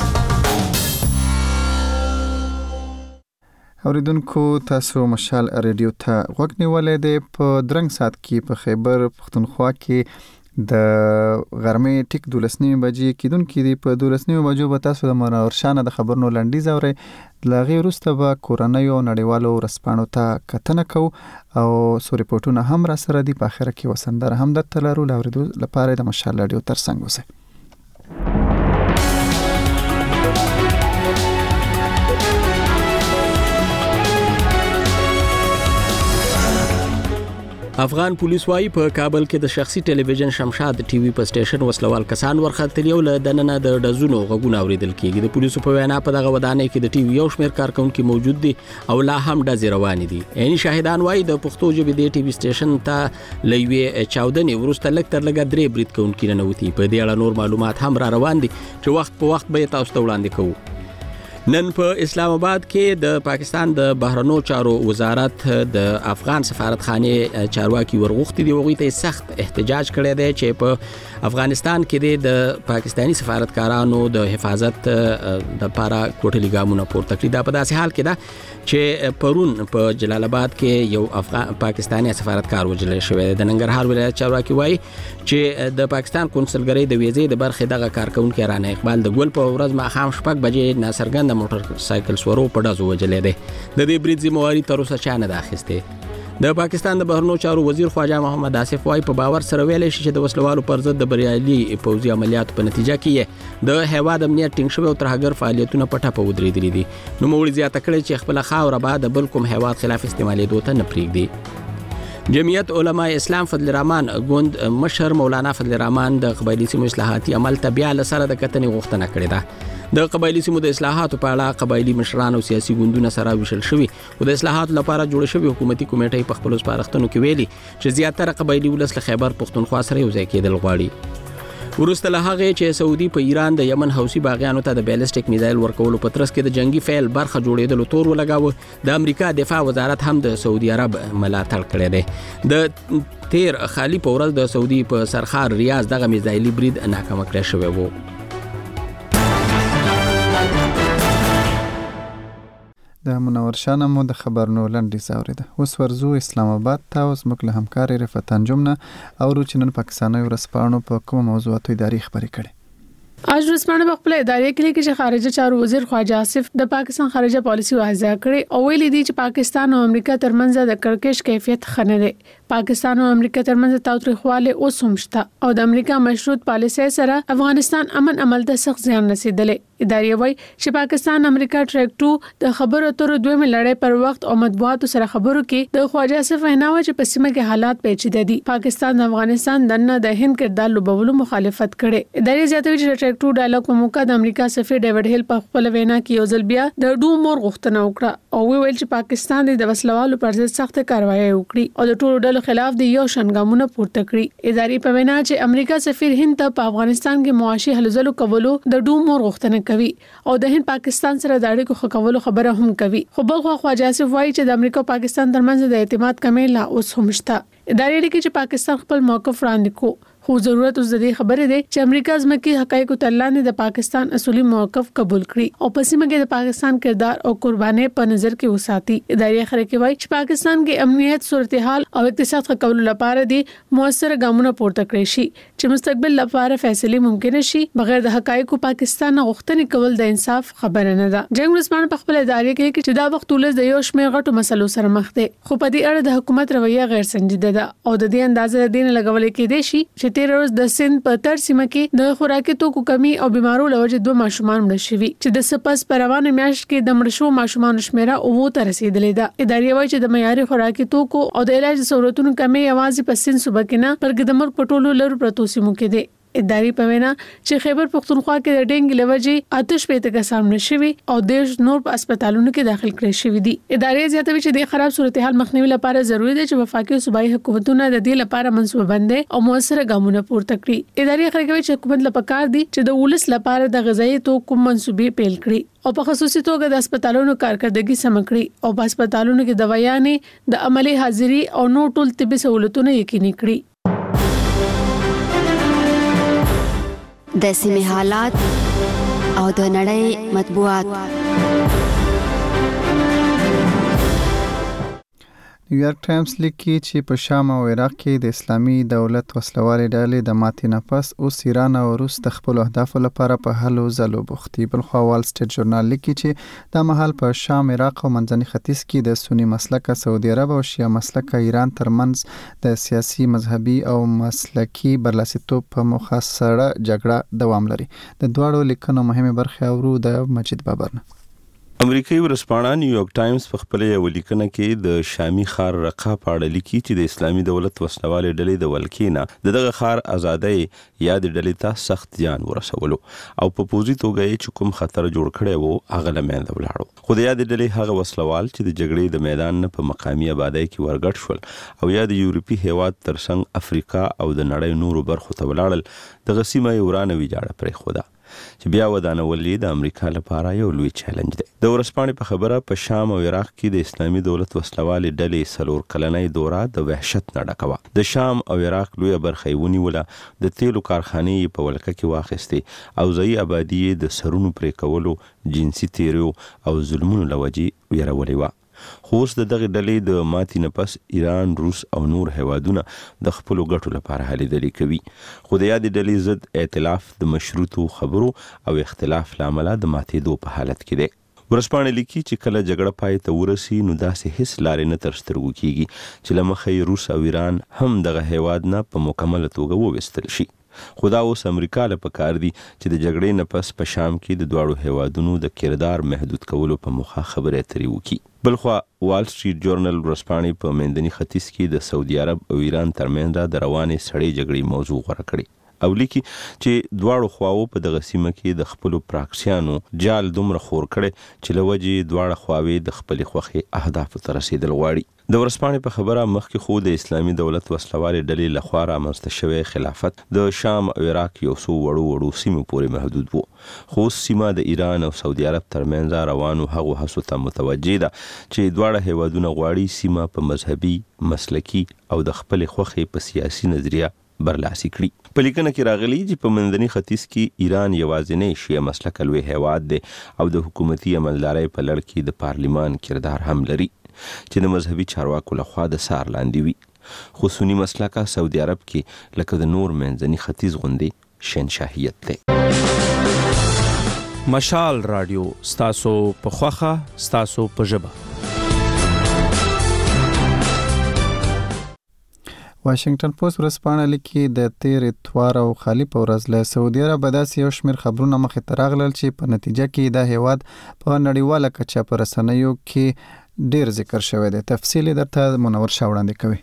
اوریدونکو تاسو مشال ریډیو ته غوږ نیولې ده. په درنګ سات کې په خیبر پښتونخوا کې د غرمې ټیک دولسنیمې بجې کیدونکې دي. په دولسنیمې بجو به تاسو د منور شانه د خبرونو لنډیز اورئ. له هغې وروسته به کورنیو او نړیوالو ورځپاڼو ته کتنه کوو او څو ریپورټونه هم را سره دي. په اخره کې یوه سندره هم درته لرو. له اورېدو لپاره د مشال راډیو ترڅنګ اوسئ. افغان پولیس وايي په کابل کې د شخصي ټلویزیون شمشاد ټي وي په سټیشن وسلوال کسان ورختلي او له دننه د ډزونو غږونه اوریدل کیږي. د پولیسو په وینا په دغه ودانۍ کې د ټي وي یو شمېر کارکونکي موجود دي او لا هم ډزې روانې دي. عیني شاهدان وايي د پښتو ژبې د ټي وي سټیشن ته له یوې چاودنې وروسته لږ تر لږه درې برید کوونکي ننوتي. په دې اړه نور معلومات هم را روان دي چې وخت په وخت به تاسو ته وړاندې کوو. نن په اسلام آباد کې د پاکستان د بهرنیو چارو وزارت د افغان سفارتخانه چارواکي ورغوښتي دي. هغوی ته سخت احتجاج کړی دی چې په افغانستان کې د پاکستانی سفارتکارانو د حفاظت د لپاره کوټلي ګامونه پورته کړي. دا په داسې حال کې ده چې پرون په جلال آباد کې یو افغان پاکستانی سفارتکار وژل شوی دی. د ننګرهار ولایت چارواکي وایي چې د پاکستان کونسلګرۍ د ویزې د برخې دغه کارکونکي رانه اقبال د ګل په ورځ ماښام شپږ بجې ناڅرګنده موټر سایکل سورو په ډزو وجلې دی. د دې برید ذمہواري تر اوسه چا نه ده اخیستې. د پاکستان د بهرنیو چارو وزیر خواجه محمد آصف وايي په باور سره ویلی شي چې د وسلوالو پر ضد د بریالي پوځي عملیاتو په نتیجه کې د هیواد امنیت ټینګ شوی او ترهګر فعالیتونه په ټپه ودرېدلي دي. نوموړي زیاته کړې چې خپله خاوره به د بل کوم هیواد خلاف استعمالېدو ته نه پرېږدي. جمعیت علماء اسلام فضل الرحمن ګوند مشر مولانا فضل الرحمن د قبایلي سیمو اصلاحاتي عمل ته بیا له سره د کتنې غوښتنه کړې ده. د قبایلي سیمو د اصلاحاتو په اړه قبایلي مشران او سیاسي ګوندونه سره ویشل شوي او د اصلاحاتو لپاره جوړ شوی حکومتي کمیټې په خپل سپارښتنو کې ویلي چې زیاتره قبایلي ولس له خیبر پښتونخوا سره یو ځای کېدل غواړي. وروسته له هغې چې سعودي په ایران د یمن حوثي باغیانو ته د بیلسټیک میزایل ورکولو په ترڅ کې د جنگي فعل برخه جوړېدلو تور ولګاوه، د امریکا دفاع وزارت هم د سعودي عرب ملاتړ کړی دی. د تیر خالی په ورځ د سعودي په سرخار ریاض دغه میزایلي برید ناکامه کړی شوی و. د منور شانه مو د خبرونو لنډیز اوریده. اوس ورځو اسلام آباد ته او زموږ له همکارې رفت انجم نه اورو چې نن پاکستاني ورځپاڼو په کومه موضوعاتو اداري خبرې کړې. آج ورځپاڼه په خپل ادارې کې لیکي چې خارجه چارو وزیر خواجه آصف د پاکستان خارجه پالیسي واضح کړې او ویلي دي چې پاکستان او امریکا ترمنځ د کړکېچ کیفیت خنه دی. پاکستان او امریکا ترمنځ تاوتریخواله اوس هم شته او د امریکا مشروط پالیسي سره افغانستان امن عمل ته سخت زیان رسیدلی. ادارې وایي چې پاکستان امریکا ټریک ټو د خبرو اترو دویمه لړۍ پر وخت او مطبوعاتو سره خبرو کې د خواجه آصف ویناوه چې په سیمه کې حالات پیچیده دي. پاکستان د افغانستان دنه د هند کردار لوبولو مخالفت کړي. ادارې زیاتوي چې ټریک ټو ډایلاګ په موقع د امریکا سفیر ډیوډ هیل په خپل وینا کې یو ځل بیا د ډو مور غوښتنه وکړه او ویل چې پاکستان د وسلوالو پر ضد سخت کاروایی وکړي او د ټولو ډلو خلاف د یو شنګامونه پورته کړي. ادارې په وینا چې امریکا سفیر هند ته په افغانستان کې معاشي هلو ځلو کولو د ډو مور غوښتنه کوي او د هند پاکستان سره د اړیکو ښه کولو خبره هم کوي. خو بل خو خواجه آصف وایي چې د امریکا او پاکستان ترمنځ د اعتماد کمی لا اوس هم شته. ادارې لیکي چې پاکستان خپل موقف وړاندې کو خو ضرورت اوس د دې خبرې ده چې امریکا ځمکې حقایق تلانه د پاکستان اصولي موقف قبول کړي او په سیمه کې د پاکستان کردار او قرباني په نظر کې وساتي. ادارې خبرې کوي چې پاکستان کې امنیت صورتحال او اقتصاد ښه کولو لپاره دي موثر ګامونه پورته کړی شي چې مستقبل لپاره فیصله ممکن شي بغیر د حقایق پاکستان غوښتنې کول د انصاف خبره نه ده. جنگ ورځپاڼه په خپل ادارې کې چې دا وخت ولز د یو شمېر غټو مسلو سره مخ دي خو په دې اړه د حکومت رویه غیر سنجیده ده او د دې اندازې دین لګولې کې دي شي چې تیر ورځ د سند په تر سیمه کې د خوراکي توکو کمی او بيمارو لوجه دوه ماشومان مړ شوي چې د سپس پروانه میاشت کې د مړ شو ماشومان شمیره اوو ته رسیدلې ده. ادارې وایي چې د معیاري خوراکي توکو او د علاج سہولتونو کمی یوازې په سند صوبه کې نه بلکې د ملک په ټولو لرو پرتو سیمو کې ده. ادارې په وینا چې خیبر پختونخوا کې د ډینګ لوجې آتش پېته کسان نشوي او د نور په هسپتالونو کې داخل کړي شوی دي. ادارې زیاتوي چې د خراب صورتحال مخنیوي لپاره ضروری دی چې وفاقي صوبایي حکومتونه د دې لپاره منصوبه بندي او موثر ګامونه پورته کړي. ادارې خبرې چې حکومت لپاره دي چې د ولس لپاره د غذایی توکو منصوبې پیل کړي او په خصوصي توګه د هسپتالونو کارکړدګي سم کړي او په هسپتالونو کې دوايانې د عملي حاضری او نو ټول طبي سہولتونه یقیني کړي. د سیمې حالات او د نړۍ مطبوعات. نیویارک ټایمز لیکي چې په شام او عراق کې د اسلامي دولت وسلوالې ډلې د ماتې نه پس اوس ایران او روس د خپلو اهدافو لپاره په هلو ځلو بوخت دي. بلخوا وال سټریټ ژورنال لیکي چې دا مهال په شام، عراق او منځني ختیځ کې د سنی مسلکه سعودي عرب او شیعه مسلکه ایران ترمنځ د سیاسي، مذهبي او مسلکي برلاسیتوب په موخه سره جګړه دوام لري. د دواړو لیکنو مهمه برخه اورو د مجید بابرنه. امریکایي ورځپاڼه نیویارک ټایمز په خپل یو لیکنه کې د شامی خار رقه په اړه لیکي چې د اسلامي دولت وسلوالې ډلې د ولکینه دغه خار آزادۍ یا د ډلې ته سخت زیان ورسولو او په پوزي توګه چې کوم خطر جوړ کړي وو هغه لمنځه ولاړو. خو د یاد ډلې هغه وسلوال چې د جګړې د میدان نه په مقامی آبادی کې ورګټ شول او یا د یورپی هیواد ترڅنګ افریقا او د نړۍ نورو برخو ته ولاړل، دغه سیمه یې ورانه ویجاړه پرې خوده چې بیا ودانولې د امریکا لپاره یو لوی چیلنج دی. د ورځپاڼې په خبره په شام او عراق کې د اسلامي دولت وسلوالې ډلې څلور کلنۍ دوره د وحشت نه ډکه وه. د شام او عراق لویه برخه یې ونیوله، د تیلو کارخانې یې په ولکه کې واخیستې او ځایي آبادي یې د سرونو پرې کولو، جنسي تیریو او ظلمونو له وجې ویرولې وه. خو اوس د دغې ډلې د ماتې نه پس ایران، روس او نور هیوادونه د خپلو ګټو لپاره هلې ځلې کوي. خو د یادې ډلې ضد ائتلاف د مشروطو خبرو او اختلاف له امله د ماتېدو په حالت کې دی. ورځپاڼه لیکي چې کله جګړه پای ته ورسي نو داسې هیڅ لارې نه تر سترګو کیږي چې له مخې روس او ایران هم دغه هیواد نه په مکمله توګه وویستل شي. خو دا اوس امریکا له پکار دي چې د جګړې نه پس په شام کې د دواړو هیوادونو د کردار محدود کولو په موخه خبرې اترې وکړي. بلخوا وال سټریټ ژورنال ورځپاڼې په منځني ختیځ کې د سعودي عرب او ایران ترمنځ د روانې سړې جګړې موضوع غوره کړې او لیکي چې دواړو خواو په دغه سیمه کې د خپلو پراکسیانو جال دومره خور کړي چې له وجې دواړه خواوې د خپلې خوښې اهدافو ته رسېدل غواړي. د ورځپاڼې په خبره مخکې خو د اسلامي دولت وسلوالې ډلې لخوا رامنځته شوی خلافت د شام او عراق یو څو وړو وړو سیمو پورې محدود وو، خو اوس سیمه د ایران او سعودي عرب ترمنځ روانو هغو هڅو ته متوجه ده چې دواړه هیوادونه غواړي سیمه په مذهبي، مسلکي او د خپلې خوښې په سیاسي نظریه برلاسي کړي. په لیکنه کې راغلی چې په منځني ختیځ کې ایران یوازینی شیعه مسلکه لوی هیواد دی او د حکومتي عملدارۍ په لړ کې د پارلیمان کردار هم لري چې د مذهبي چارواکو لخوا د سار لاندې وي. خو سنی مسلکه سعودي عرب کې لکه د نور منځني ختیځ غوندې شهنشاهیت دی. مشال رادیو ستاسو په خوخه، ستاسو په ژبه. واشنگټن پوسټ ورځپاڼه لیکي د تیر اتوار او خالی په ورځ له سعودي عرب داسې یو شمېر خبرونه مخې ته راغلل چې په نتیجه کې دا هیواد په نړیواله کچه په رسنیو کې ډیر ذکر شوی دی. تفصیل درته منور شاه وړاندې کوي.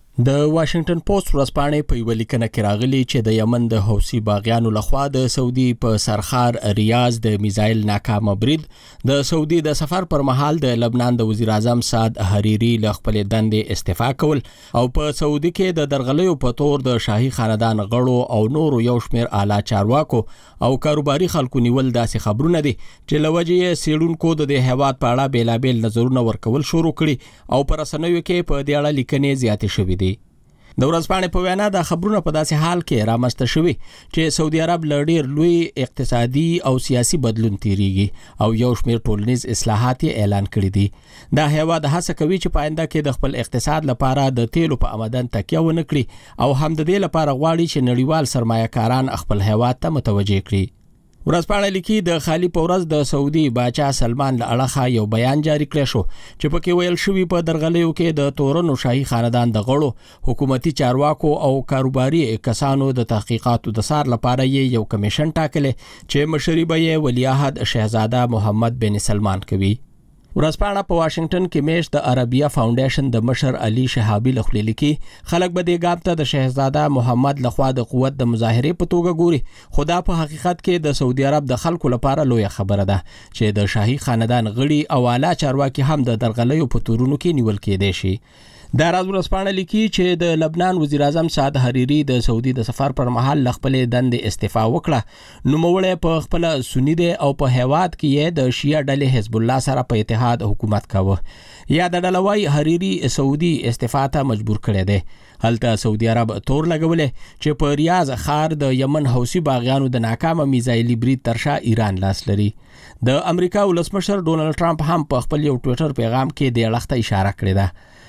د واشنگټن پوسټ ورځپاڼې په یوه لیکنه کې راغلي چې د یمن د حوثي باغیانو لخوا د سعودي په سرخار ریاض د میزایل ناکامه برید د سعودي د سفر پر مهال د لبنان د وزیر اعظم سعد حریری له خپل دندې استعفا کول او په سعودي کې د درغلیو په تور د شاهي خاندان غړو او نورو یو شمېر اعلی چارواکو او کاروباري خلکو نیول داسې خبرونه دي چې له وجې یې څېړونکو د دې هیواد په اړه بېلابېل نظرونه ورکول شروع کړي او په رسنیو کې په دې اړه لیکنې زیاتې شوې دي. د ورځپاڼې په وینا دا خبرونه په داسې حال کې رامنځته شوي چې سعودي عرب له ډېر لوی اقتصادي او سیاسي بدلون تیریږي او یو شمېر ټولنیز اصلاحات یې اعلان کړي دي. دا هیواد هڅه کوي چې په آینده کې د خپل اقتصاد لپاره د تیلو په آمدن تکیه ونه کړي او هم د دې لپاره غواړي چې نړیوال سرمایه کاران خپل هیواد ته متوجه کړي. ورځپاڼه لیکي د خالی په ورځ د سعودي باچا سلمان له اړخه یو بیان جاری کړی شو چې پکې ویل شوي په درغلیو کې د تورنو شاهي خاندان د غړو، حکومتي چارواکو او کاروباري کسانو د تحقیقاتو د سار لپاره یو کمیشن ټاکلی چې مشري به یې ولیعهد شهزاده محمد بن سلمان کوي. ورځپاڼه په واشنگټن کې میش د عربیه فاونډیشن د مشر علي شهابي لخوا لیکي خلک به د ګام ته د شهزاده محمد لخوا د قوت د مظاهره په توګه ګوري، خو دا په حقیقت کې د سعودي عرب د خلکو لپاره لوی خبره ده چې د شاهي خاندان غړي او اعلی چارواکي هم د درغلیو په تورونو کې نیول کېدای شي. دا راز ورځپاڼه لیکي چې د لبنان وزیر اعظم سعد حریری د سعودي د سفر پر مهال خپل دندې استعفا وکړه. نوموړی په خپل سنی دی او په هیواد کې یې د شیعه ډلې حزب الله سره په اتحاد حکومت کاوه. یا د ډلوي حریری سعودي استعفا ته مجبور کړی دی. هلته سعودي عرب تور لګولې چې په ریاض خار د یمن حوثي باغیانو د ناکامه میزایلي برید ترشا ایران لاس لري. د امریکا ولسمشر ډونالد ټرمپ هم په خپل یو ټویټر پیغام کې د اړخته اشاره کړې ده.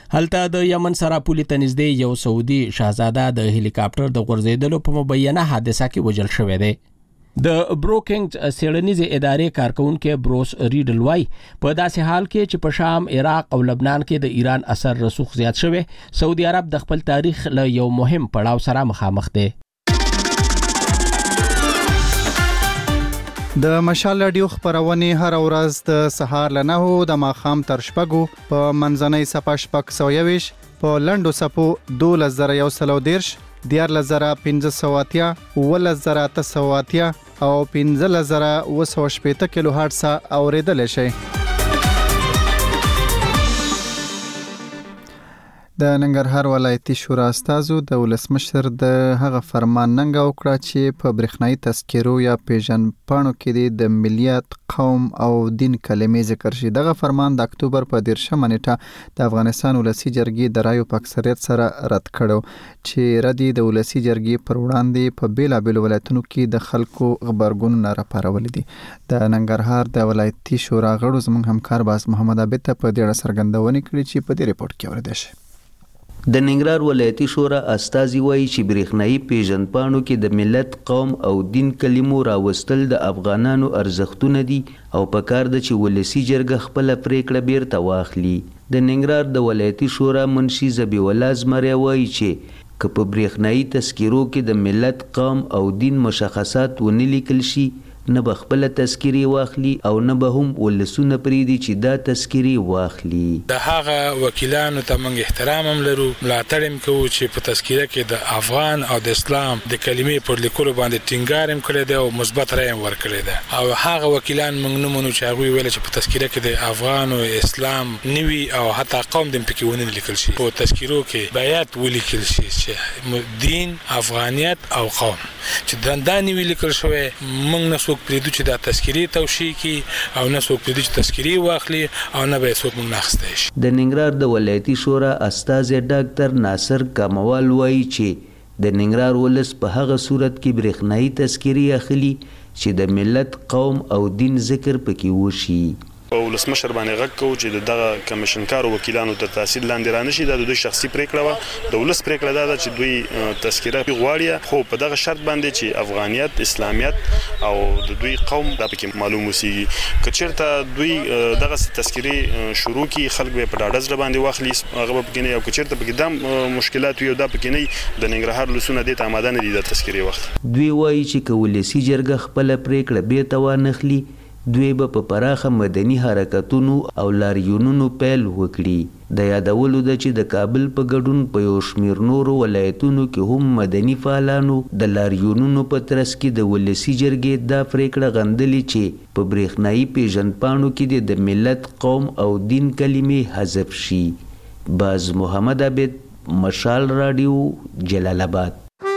هلته د یمن سره پولي ته نږدې یو سعودي شاهزاده د هلیکاپټر د غورځېدلو په مبینه حادثه کې وژل شوی دی. د بروکینګز څېړنیزې ادارې کارکونکو بروس ریډل وای په داسې حال کې چې په شام، عراق او لبنان کې د ایران اثر رسوخ زیات شوی، سعودي عرب د خپل تاریخ له یو مهم پړاو سره مخامخ دی. د مشال رادیو خبرونه هر ورځ د سهار له نهو د ماښام تر شپږو په منځنۍ صفه شپږ سوه یویش، په لنډو صفو دولس زره یو سل او دېرش، دیارلس زره پنځه سوه اتیا، اوولس زره اته سوه اتیا او پنځلس زره اوه سوه شپېته کیلو هرټز اورېدلی شئ. د ننګرهار ولایتي شورا استازو د ولسمشر د هغه فرمان ننګه وکړه چې په برېښنایي تذکرو یا پیژنپاڼو کې د ملیت، قوم او دین کلمې ذکر شي. دغه فرمان د اکتوبر په دېرشمه نیټه د افغانستان ولسي جرګې د رایو په اکثریت سره رد کړو چې رد یې د ولسي جرګې پر وړاندې په بیلابیلو ولایتونو کې د خلکو غبرګونونه راپارولي دي. د ننګرهار د ولایتي شورا غړو زموږ همکار باز محمد عابد ته په دې اړه څرګندونې کړې چې په دې ریپورت کې اوریدل شي. د ننګرهار ولایتي شورا استازي وایي چې برېښنایي پیژنپاڼو کې د ملت، قوم او دین کلمو راوستل د افغانانو ارزښتونه دي او پکار ده چې ولسي جرګه خپله پریکړه بیرته واخلي. د ننګرهار د ولایتي شورا منشي ذبیح الله زمری وایي چې که په برېښنایي تذکرو کې د ملت، قوم او دین مشخصات ونه لیکل شي، نه به خپله تذکرې واخلي او نه به هم ولسونه پرېږدي چې دا تذکرې واخلي. د هغه وکیلانو ته موږ احترام هم لرو، ملاتړ هم کوو چې په تذکره کې د افغان او د اسلام د کلمې پر لیکلو باندې ټینګار هم کړی دی او مثبت رای هم ورکړی دی. او هغه وکیلان موږ نه منو چې هغوی ویل چې په تذکره کې د افغان او اسلام نه وي او حتی قوم د پکې ونه لیکل شي. په تذکرو کې باید ولیکل شي چې دین، افغانیت او قوم چې دا نه وي لیکل شوی، موږ نه څوک پرېږدو چې دا تذکرې توشیح کړي او نه څوک پرېږدو چې تذکرې واخلي او نه به یې څوک موږ نه اخیستی شي. د ننګرهار د ولایتي شورا استازی ډاکټر ناصر کاموال وایي چې د ننګرهار ولس په هغه صورت کې برېښنایي تذکرې اخلي چې د ملت، قوم او دین ذکر پکې وشي. ولسمشر باندې غږ کوو چې دغه کمیشنکارو وکیلانو تر تاثیر لاندې رانشي. دا د دوی شخصي پریکړه وه. د ولس پریکړه دا ده چې دوی تذکره غواړي، خو په دغه شرط باندې چې افغانیت، اسلامیت او د دوی قوم دا پکې معلوم اوسیږي. که چېرته دوی دغه تذکرې شروع کړي، خلک به په ډاډه زړه باندې واخلي، هغه به پکې نه وي. او که چېرته پکې دا مشکلات وي او دا پکې نه وي، د ننګرهار ولسونه دې ته آماده نه دي د تذکرې وخت. دوی وایي چې که ولسي جرګه خپله پریکړه بیرته وانخلي، دوی به په پراخه مدني حرکتونو او لاریونونو پیل وکړي. د یادولو ده چې د کابل په ګډون په یو شمېر نورو ولایتونو کې هم مدني فعالانو د لاریونونو په ترڅ کې د ولسي جرګې دا پریکړه غندلې چې په برېښنایي پیژنپاڼو کې د ملت، قوم او دین کلمې حذف شي. باز محمد عابد، مشال رادیو، جلال آباد.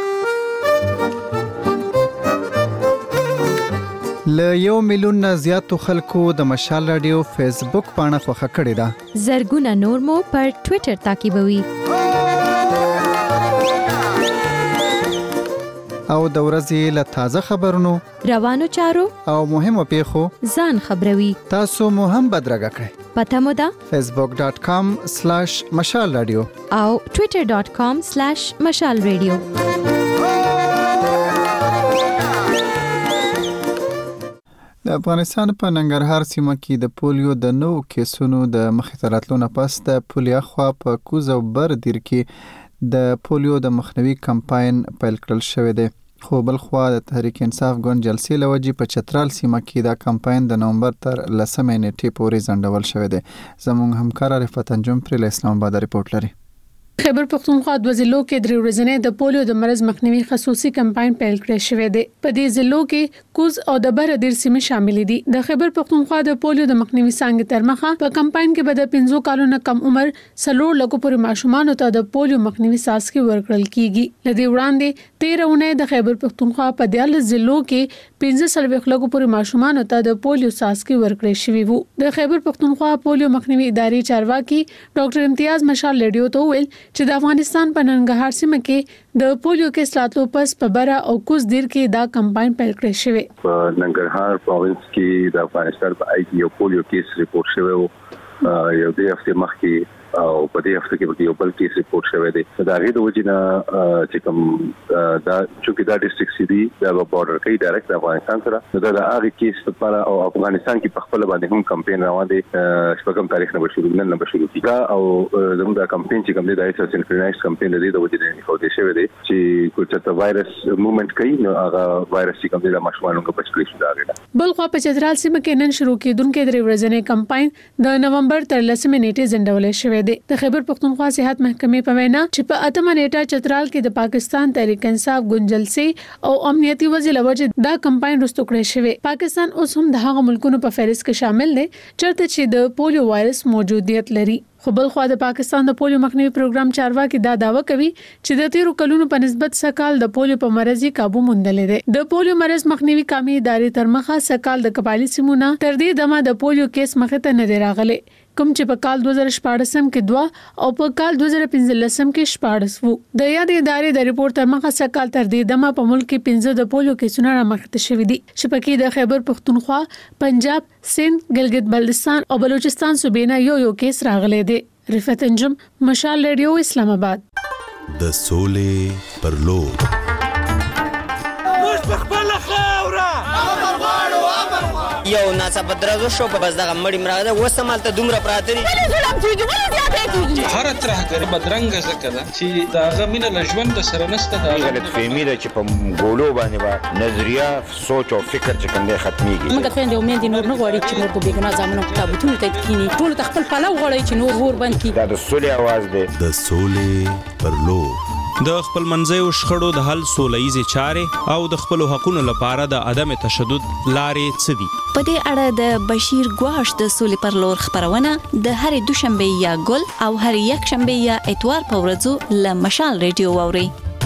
له یو میلیون نه زیاتو خلکو د مشال رادیو فیسبوک پاڼه خوښه کړې ده. زرګونه نور مو پر ټویټر تعقیبوي او د ورځې له تازه خبرونو، روانو چارو او مهمو پیښو ځان خبروي. تاسو مو هم بدرګه کړئ. پته مو ده فیسبوک ډاټ کام سلاش مشال رادیو او ټویټر ډاټ کام سلاش مشال رادیو. د افغانستان په ننګرهار سیمه کې د پولیو د نوو کیسونو د مخې ته راتلو نه پس د پولیا خوا په کوز او بر دیر کې د پولیو د مخنیوي کمپاین پیل کړل شوی دی. خو بل خوا د تحریک انصاف ګوند جلسې له وجې په چترال سیمه کې دا کمپاین د نومبر تر لسمې نیټې پورې ځنډول شوی دی. زموږ همکار عرفت انجم پرې له اسلام آباد ریپورت لري. خیبر پختونخوا د ضلعو کې درې ورځې د پولیو د مرز مخنیوي خصوصي کمپاین پیل کړی شوی دی. په دې ضلعو کې کوز او د بر دیر سیمې شامل دي. د خیبر پختونخوا د پولیو د مخنیوي څنګه تر مخه په کمپاین کې به د پنځو کالو نه کم عمر سلور لکو پورې ماشومان ته د پولیو مخنیوي څاڅکي ورکړل کیږي. لدی وړاندې تیرہ اونۍ د خیبر پختونخوا په دیالس ضلعو کې پنځه سلويخ لکو پورې ماشومان ته د پولیو څاڅکي ورکړل شوی وو. د خیبر پختونخوا پولیو مخنیوي ادارې چارواکي ډاکټر امتیاز مشال رادیو ته ویل چې د افغانستان په ننګرهار سیمه کې د پولیو کې سلاتلو پس په برا او کوز دیر کې دا کمپاین پیل کړی شوی. په ننګرهار پروینس کې د افغانستان په آی ټي او پولیو کیس ریپورت شوی وو. یو د هفته مخکې او په دې هفته کې یو بل کیس ریپورت شوی دی دا غي د وجینا چې کوم دا چې دا ډیسټریکټ سي دي دا بورډر کې ډایرکټ افغانستان سره دا د هغه کیس لپاره او افغانستان کې په خپل باندې هم کمپاین روان دي شپږم تاریخ نه شروع نن نه شروع کیږي او زموږ د کمپاین چې کوم دی دا یو سنکرونایز کمپاین دی د وجینا نه خو دې شوی دی چې کوم څه وایرس موومېنټ کوي نو هغه وایرس چې کوم دی د ماشومانو په بچی شو دا غیلا بل خو په چترال سیمه کې نن شروع کیدونکو درې ورځې کمپاین د نومبر تر لسمې نیټې ځنډول شوې ده د خیبر پختونخوا صحت محکمې په وینا چې په اتمه نیټه چترال کې د پاکستان تحریک انصاف ګنجلسي او امنیتي وزیر لوجه دا کمپاین رستو کړی شوی پاکستان اوس هم د هغه ملکونو په فهرست کې شامل دی چرته چې د پولیو وایرس موجودیت لري خو بل خو د پاکستان د پولیو مخنیوي پروګرام چارواکي دا داوا کوي چې د تیرو کلونو په نسبت سکهال د پولیو په مرض قابو موندلې ده د پولیو مرض مخنیوي کامي ادارې تر مخه سکهال د قبایلی سیمونه تر دې دمه د پولیو کیس مخه ته نه دی راغلي کوم چې په کال دوه هزار شپږ کې دوا او په کال دوه هزار پنځه کې شپږ وو د یاد ادارې د ریپورت تر مخه سکهال تر دې دمه په ملک کې پنځه د پولیو کیسونه رامخته شوې دي چې پکې د خیبر پختونخوا پنجاب سند ګلګت بلتستان او بلوچستان صوبې نه یو یو کیس راغلي دي رفعت انجم مشال ریډیو اسلام آباد د سولې پر لور موږ په خپل خاوره امر غواړو یو ناڅاپه درځو شو په بس دغه مړی مرغه ده وسمال ته دومره پراته دي ولې ظلم کیږي ولې زیاته کیږي هر ترهګر بدرنګ زکه ده چې داغه مینه لژوند د سره نسته د غلط فهمي ده چې په ګولو باندې با نظریه سوچ او فکر چې کوم دی ختميږي موږ ته د امید نور نه غواړي چې نور د بیګنا ځامنو کتابونه ته کینی ټول تخپل پلو غواړي چې نور ور بند کی دا د سولې आवाज دی د سولې پر لور د خپل منځي او شخړو د حل سولېزي چارې او د خپل حقوقو لپاره د عدم تشدد لارې څه دي په دې اړه د بشیر ګواش د سولې پر لور خبرونه د هرې دوشنبه یا ګل او هرې یک شنبه یا اتوار په ورځو له مشال ریډیو واوري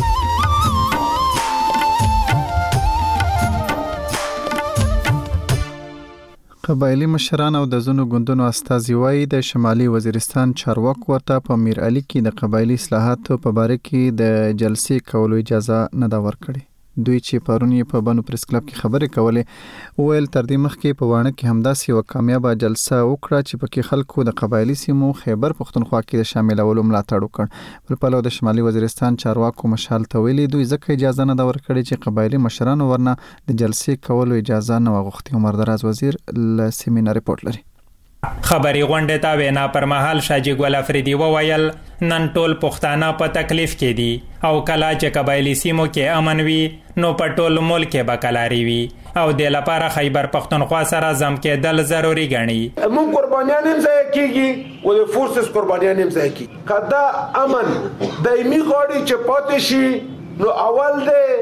قبایلی مشران او د زونو ګوندونو استازي وایي د شمالي وزیرستان چارواکو ورته په میر علي کې د قبایلی اصلاحاتو په باره کې د جلسې کولو اجازه نه دا ورکړي دوی چې پرون یې په بنو پریس کلب کې خبرې کولې ویل تر دې مخکې په وانه کې همداسې یو کامیابه جلسه وکړه چې پکې خلکو د قبایلی سیمو خیبر پختونخوا کې د شاملولو ملاتړ وکړ بل پلو د شمالي وزیرستان چارواکو مشال ته ویلي دوی ځکه اجازه نه دا ورکړي چې قبایلی مشرانو ورنه د جلسې کولو اجازه نه وغوښتي عمر دراز وزیر له سیمینار ریپورت لري خبري غونډه تا وینا پر مهال شاجي ګل افریدي وویل نن ټول پښتانه په تکلیف کې دي او کلا چې قبایلی سیمو کې امن وي نو په ټول ملک کې بکلاري وي او د لپاره خیبر پختونخوا سره زم کېدل ضروری ګڼي موږ قربانیان هم ځای کیږي او د فورسز قربانیان هم ځای کیږي کدا امن دایمي غوړي چې پاتې شي نو اول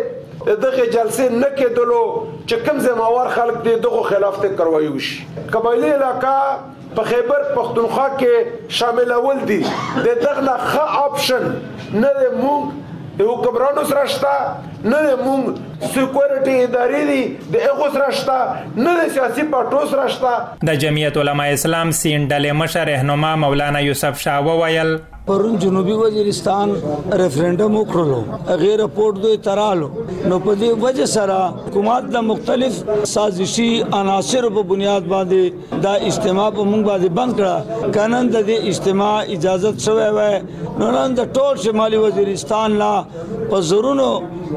دې دغه جلسې نه کېدلو چې کوم زموار خلک دې دغه خلاف ته کاروایی وشي قبایلی علاقہ په خیبر پختونخوا کې شامل اول دي د دغه ښه اپشن نه مونږ د حکمرانو سره شته نه مونږ سکیورټي ادارې دي د هغو سره شته نه د سیاسي پارټو سره شته د جمعیت علما اسلام سین ډلې مشر رهنما مولانا یوسف شاه وویل پرون جنوبي وزیرستان ریفرندم وکړلو غیر رپورټ دوی ترالو نو په دې وجه سره حکومت د مختلف سازشي عناصر په بنیاد باندې دا اجتماع په موږ باندې بند کړه قانون د دې اجتماع اجازه شوی وای نو نن د ټول شمالي وزیرستان لا په زورونو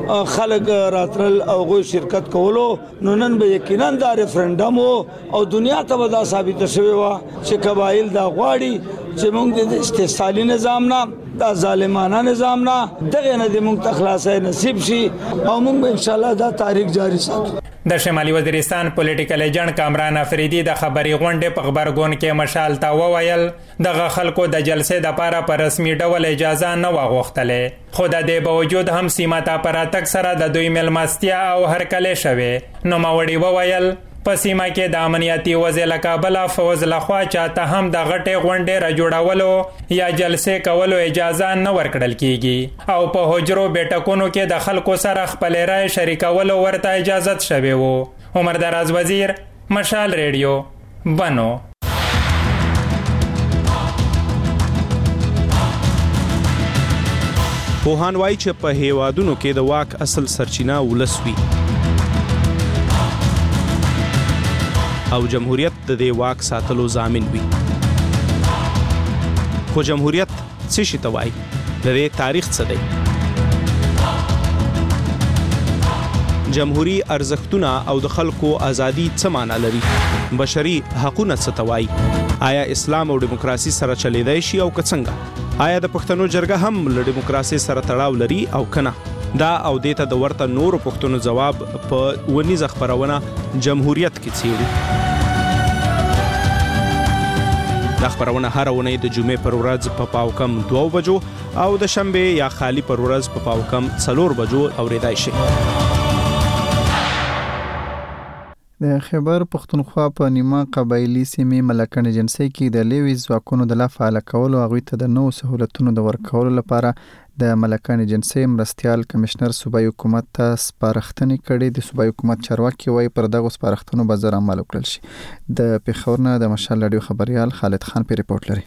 خلک راترل او غو شرکت کولو نو نن به یقینا دا ریفرندم او دنیا ته دا ثابت شوی و چې قبایل دا غواړي چې موږ د استثالي نظام نه دا ظالمانه نظام نه دغه نه د موږ تخلاصي نصیب شي او موږ ان شاء الله دا تاریخ جاری ساتو د شمالي وزیرستان پولیټیکل ایجنټ کامران افریدي د خبري غونډې په خبرګون کې مشال تا وویل دغه خلکو د جلسې د لپاره په رسمي ډول اجازه نه واغوښتلې خو د دې باوجود هم سیمه ته پر اتک سره د دوی ملمستیا او هرکله شوه نو ماوړي وویل په سیمه کې د امنیتي وزیر کابل فوز لخوا چاته هم د غټې غونډې را جوړولو یا جلسې کولو اجازه نه ورکړل کیږي او په حجرو بیٹکونو کې د خلکو سره خپل رائے شریکولو ورته اجازه شوه وو عمر دراز وزیر مشال ریډیو بنو پوهان وایي چې په هیوادونو کې د واک اصل سرچینه ولس وي او جمهوریت د دې واک ساتلو ضامن وي خو جمهوریت څه شي ته وایي؟ د دې تاریخ څه دی؟ جمهوری ارزښتونه او د خلکو ازادي څه معنا لري؟ بشري حقوقونه څه ته وایي؟ آیا اسلام او دیموکراسي سره چلیدای شي او که څنګه؟ آیا د پښتنو جرګه هم له دیموکراسي سره تړاو لري او کنه؟ دا او دیته د ورته نورو پښتنو جواب په ونیزه خبرونه جمهوریت کې څیړو. دا خبرونه هر ونې د جمعې پر ورځ په پاو کم دوه بجو او د شنبه یا خالی پر ورځ په پاو کم څلور بجو اوریدای شي. د خیبر پښتونخوا په نیمه قبایلی سیمې ملکن جنسي کې د لیویز ځواکونو د لا فعال کولو هغوی ته د نوو سهولتونو د ورکولو لپاره د ملکن جنسي مرستیال کمشنر صوبایي حکومت ته سپارښتنې کړې. د صوبایي حکومت چارواکي وایي پر دغو سپارښتنو به زر عمل وکړل شي. د پېښور نه د مشال راډیو خبريال خالد خان په ریپورت لري.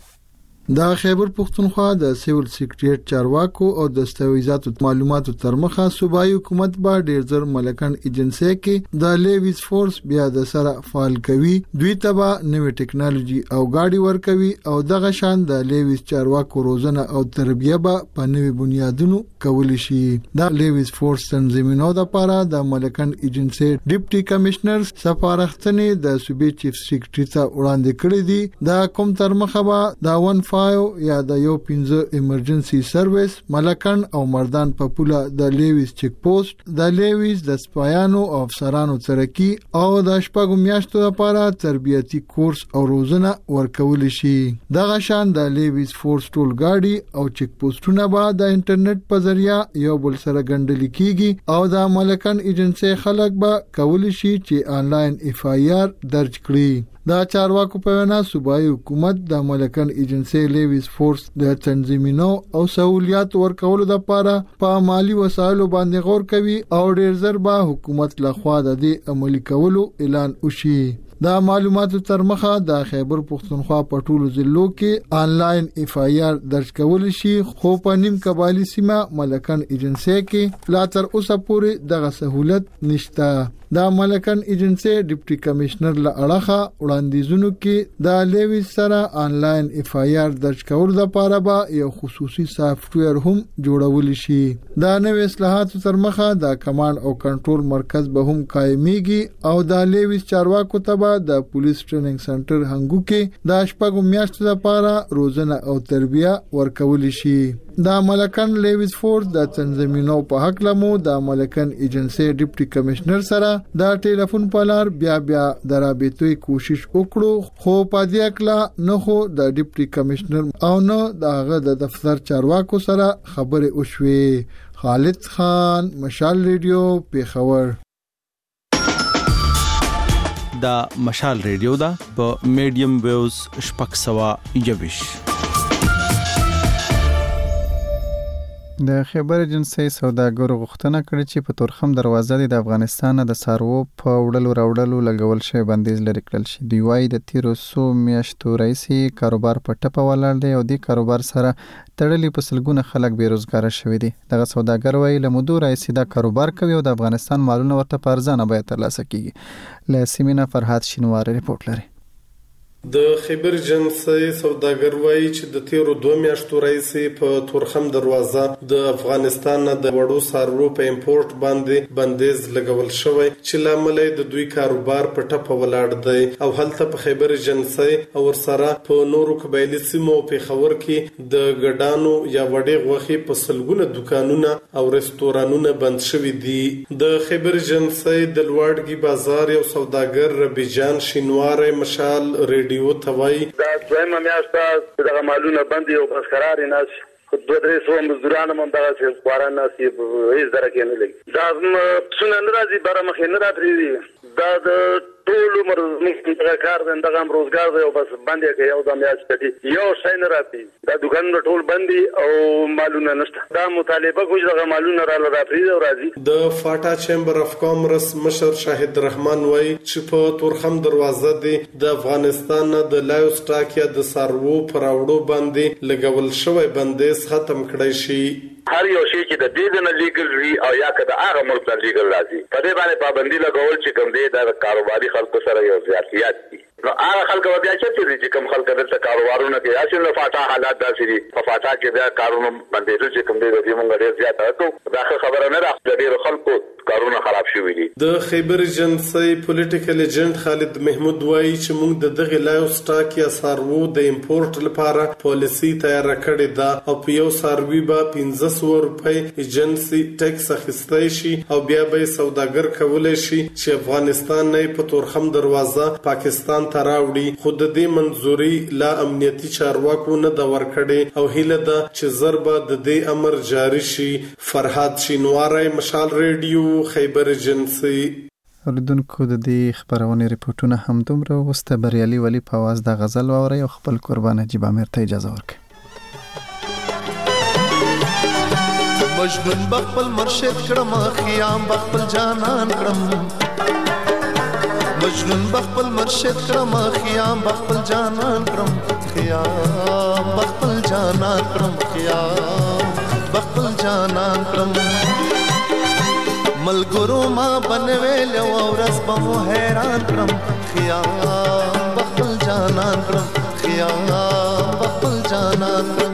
د خیبر پښتونخوا د سیول سیکریټریټ چارواکو او دستاویزاتو معلوماتو تر مخه صوبایي حکومت به ډیر زر ملکن ایجنسی کې د لیویز فورس بیا د سره فعال کوي. دوی ته به نوې ټکنالوژي او گاډي ورکوي او دغه شان د لیویز چارواکو روزنه او تربیه به په نوې بنیادونو کول شي. د لیویز فورس تنظیمونو د لپاره د ملکن ایجنسی ډیپټي کمشنر سفارښتنې د صوبې چیف سیکریټری ته وړاندې کړې دي. د کوم تر مخه به د ون یا د یو پنځه ایمرجنسي سرویس ملکن او مردان په پوله د لیویز چیک پوسټ د لیویز د سپایانو او افسرانو ترقی او د شپږو میاشتو لپاره تربیتی کورس او روزنه ورکول شي. دغه شان د لیویز فورس ټول گاډي او چیک پوسټونه به د انټرنیټ په ذریعہ یو بل سره ګنډل کیږي او د ملکن ایجنسی خلک به کول شي چې آنلاین اف آی آر درج کړي. دا چارواکو په وینا صوبایي حکومت د ملکن ایجنسی لیویز فورس د تنظیمونو او سہولیات ورکولو لپاره په مالی وسایلو باندې غور کوي او ډیر زر به حکومت لخوا د دې عملي کولو اعلان وشي. دا معلوماتو تر مخه د خیبر پښتونخوا په ټولو ضلعو کې آنلاین اف آی آر درج کول شي، خو په نیم قبایلی سیمه ملکن ایجنسی کې لا تر اوسه پورې دغه سہولت نشته. دا ملکن ایجنسی ډیپټي کمشنر له اړخه وړاندیزونو کې د لیویز سره آنلاین اف آی آر درج کول لپاره به یو خصوصي سافټویر هم جوړول شي. دا نوې اصلاحات تر مخه د کمانډ او کنټرول مرکز به هم قائميږي او د لیویز چارواکو ته د پولیس ټریننګ سنټر هنګو کې د شپږو میاشتو لپاره روزنه او تربیه ورکول شي. دا ملکن لیویز فورس د تنظیمونو په حق لمو د ملکن ایجنسی ډیپټي کمشنر سره د ټلیفون په لار بیا بیا د رابطوي کوشش وکړو، خو په دې اکلا نه خو د ډیپټي کمشنر او نه دغه د دفتر چارواکو سره خبرې وشوي. خالد خان، مشال ریډیو، پېښور. دا مشال ریډیو دا په میډیم ویوز شپږ سوه یویش. د خیبر ایجنسی سوداګرو غوښتنه کړې چې په تورخم دروازه د افغانستان د سارو په وړلو راوړلو لګول شوی بندیز لري کړل شي. دوی وايي د تیرو څو میاشتو راهیسې کاروبار په ټپه ولاړ دی او د کاروبار سره تړلي په سلګونه خلک بیروزګاره شوي دي. دغه سوداګر وايي له مودو راهیسې دا کاروبار کوي او د افغانستان مالونه ورته په ارزانه بیه ترلاسه کیږي. له سیمینه فرحات شینوار ریپورت لري. د خیبر ایجنسی سوداګر وایي چې د تیرو دوه میاشتو راهیسې په تورخم دروازه د افغانستان نه د وړو څارویو په امپورټ باندې بندیز لګول شوی چې لامل یې د دوی کاروبار په ټپه ولاړ دی او هلته په خیبر ایجنسی او ورسره په نورو قبایلی سیمو په پېښور کې د ګډانو یا وړې غوښې په سلګونه دکانونه او رستورانونه بند شوي دي. د خیبر ایجنسی د لوړګي بازار یو سوداګر ربی جان شینوار مشال ریډیو دیو توای دا دویمه میاشت دغه مالونه بندي او بس قرار نه شي. دوه درې سو مزدوران هم دغه څه خواران نه سي هیڅ درکې نه لګي. دا څونه ناراضي بار مخې نه راځي. دا د ټول عمر دغه کار دغه روزګار دی او بس باندې کې یو د میاشت دی یو شای نه راځي. دا دکانونه ټول بندي او مالونه نشته. دا مطالبه کوي دغه مالونه را لراځي او راځي. د فاټا چیمبر اف کامرس مشر شاهد رحمان وای چې په تورخم دروازه دی د افغانستان د لایو سټاک یا د سارو پراوړو باندې لګول شوی بندیز ختم کړی شي. هر یو شی چې د دې نه لیګل وي او یا که د هغه ملک نه لیګل راځي په دې باندې پابندي لګول چې کوم دی د کاروباري خلکو سره یو ځاتیات دي. نو هغه خلک بیا چې کوم خلک دلته کاروبارونه کوي اصل فاټا حالات داسې دي په فاټا کې بیا کارونه باندې چې کوم دي د موږ ډیر زیات راکو دا خبره نه راځي ډیر خلکو کارونه خراب شوي دي. د خیبر ایجنسی پولیټیکل ایجنټ خالد محمود وایي چې موږ د دغه لایو سټاک یا سارو د امپورټ لپاره پالیسی تیار کړې ده او په یو ساروي به پنځه سوه روپۍ ایجنسی ټیکس اخیستی شي او بیا به سوداګر کولی شي چې افغانستان نه په تورخم دروازه پاکستان ته راوړي، خو د دې منظوري لا امنیتي چارواکو نه ده ورکړې او هیله ده چې زر به د دې امر جاری شي. فرهاد شینواری، مشال ریډیو، خیبر ایجنسی. اوریدونکو د دې خبرونه ریپورتونه هم دومره وسته بریالي ولی په आवाज د غزل واوري او خپل قربان جیب امیر ته اجازه ورکړي. مجنون بخپل مرشد کړم خیام بخپل جانان کړم مجنون بخپل مرشد کړم خیام بخپل جانان کړم خیام بخپل جانان کړم خیام بخپل جانان کړم ملګرو ما بنویل او ورځ به مو حیران کړم خیام بخپل جانان کړم خیام بخپل جانان کړم.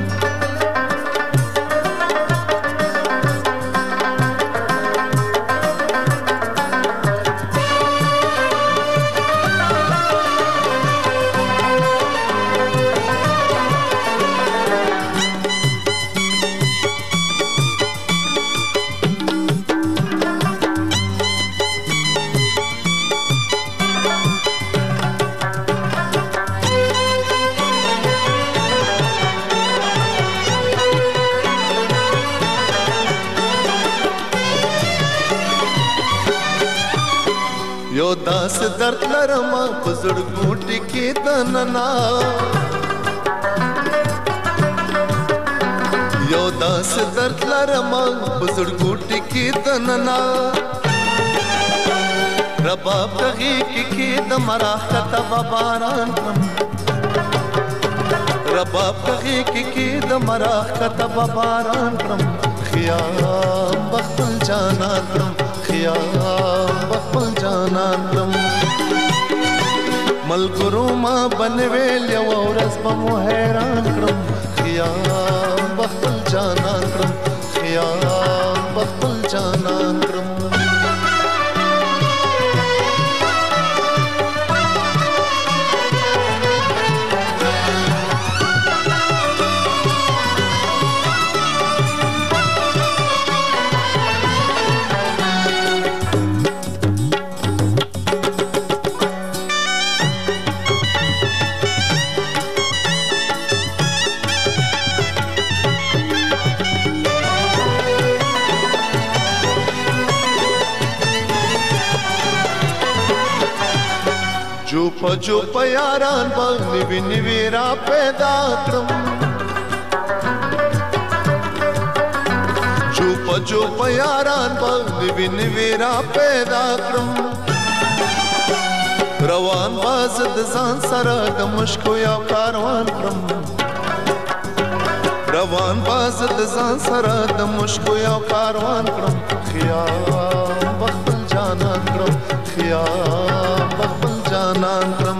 یو داس درد لرم په زړګوټ کې دننا یو داس درد لرم په زړګوټ کې دننا رباب دغه کې د مراح کتب باران رباب دغه کې د مراح کتب باران کړم خیام بخپل جانان کړم خیام بخپل جانان کړم ملګرو ما بنویل یو ورځ به مو حیران کړم خیام بخپل جانان کړم خیام بخپل جانان کړم. جو جو پیاران باندې ویني ویرا پیدا کړم جو جو پیاران باندې ویني ویرا پیدا کړم روان باز د ځان سره د مشکو یو کاروان کړم روان باز د ځان سره د مشکو یو کاروان کړم خیام بخپل جانان کړم خیام بخپل جانان کړم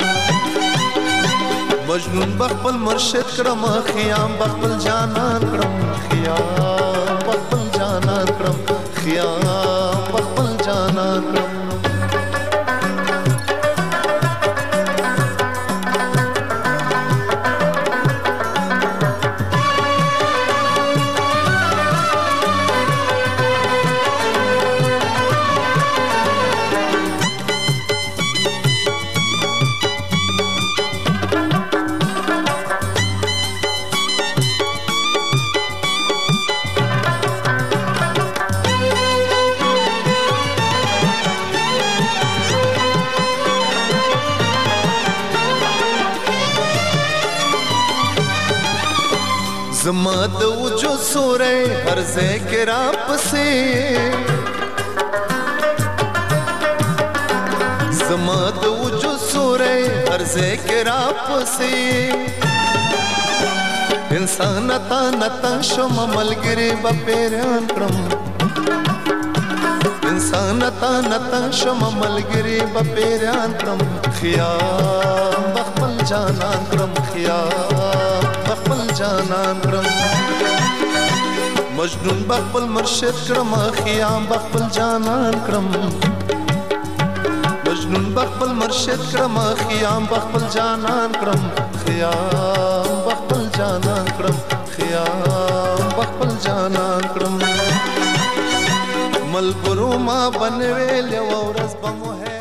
مجنون بخپل مرشد کړم خیام بخپل جانان کړم خیام بخپل جانان کړم خیام بخپل جانان کړم. زما د وجود سورې هر ځای کې را پسې زما د وجود سورې هر ځای کې را پسې انسان تا نتا شوم ملګری به پیران کړم سانتا نتا شم ملګری به پیران کرم خیام بخپل جانان کرم خیام بخپل جانان کرم مجنون بخپل مرشد کرم خیام بخپل جانان کرم مجنون بخپل مرشد کرم خیام بخپل جانان کرم خیام بخپل جانان کرم خیام بخپل جانان کرم ملګرو ما بنوي له ورځ بمو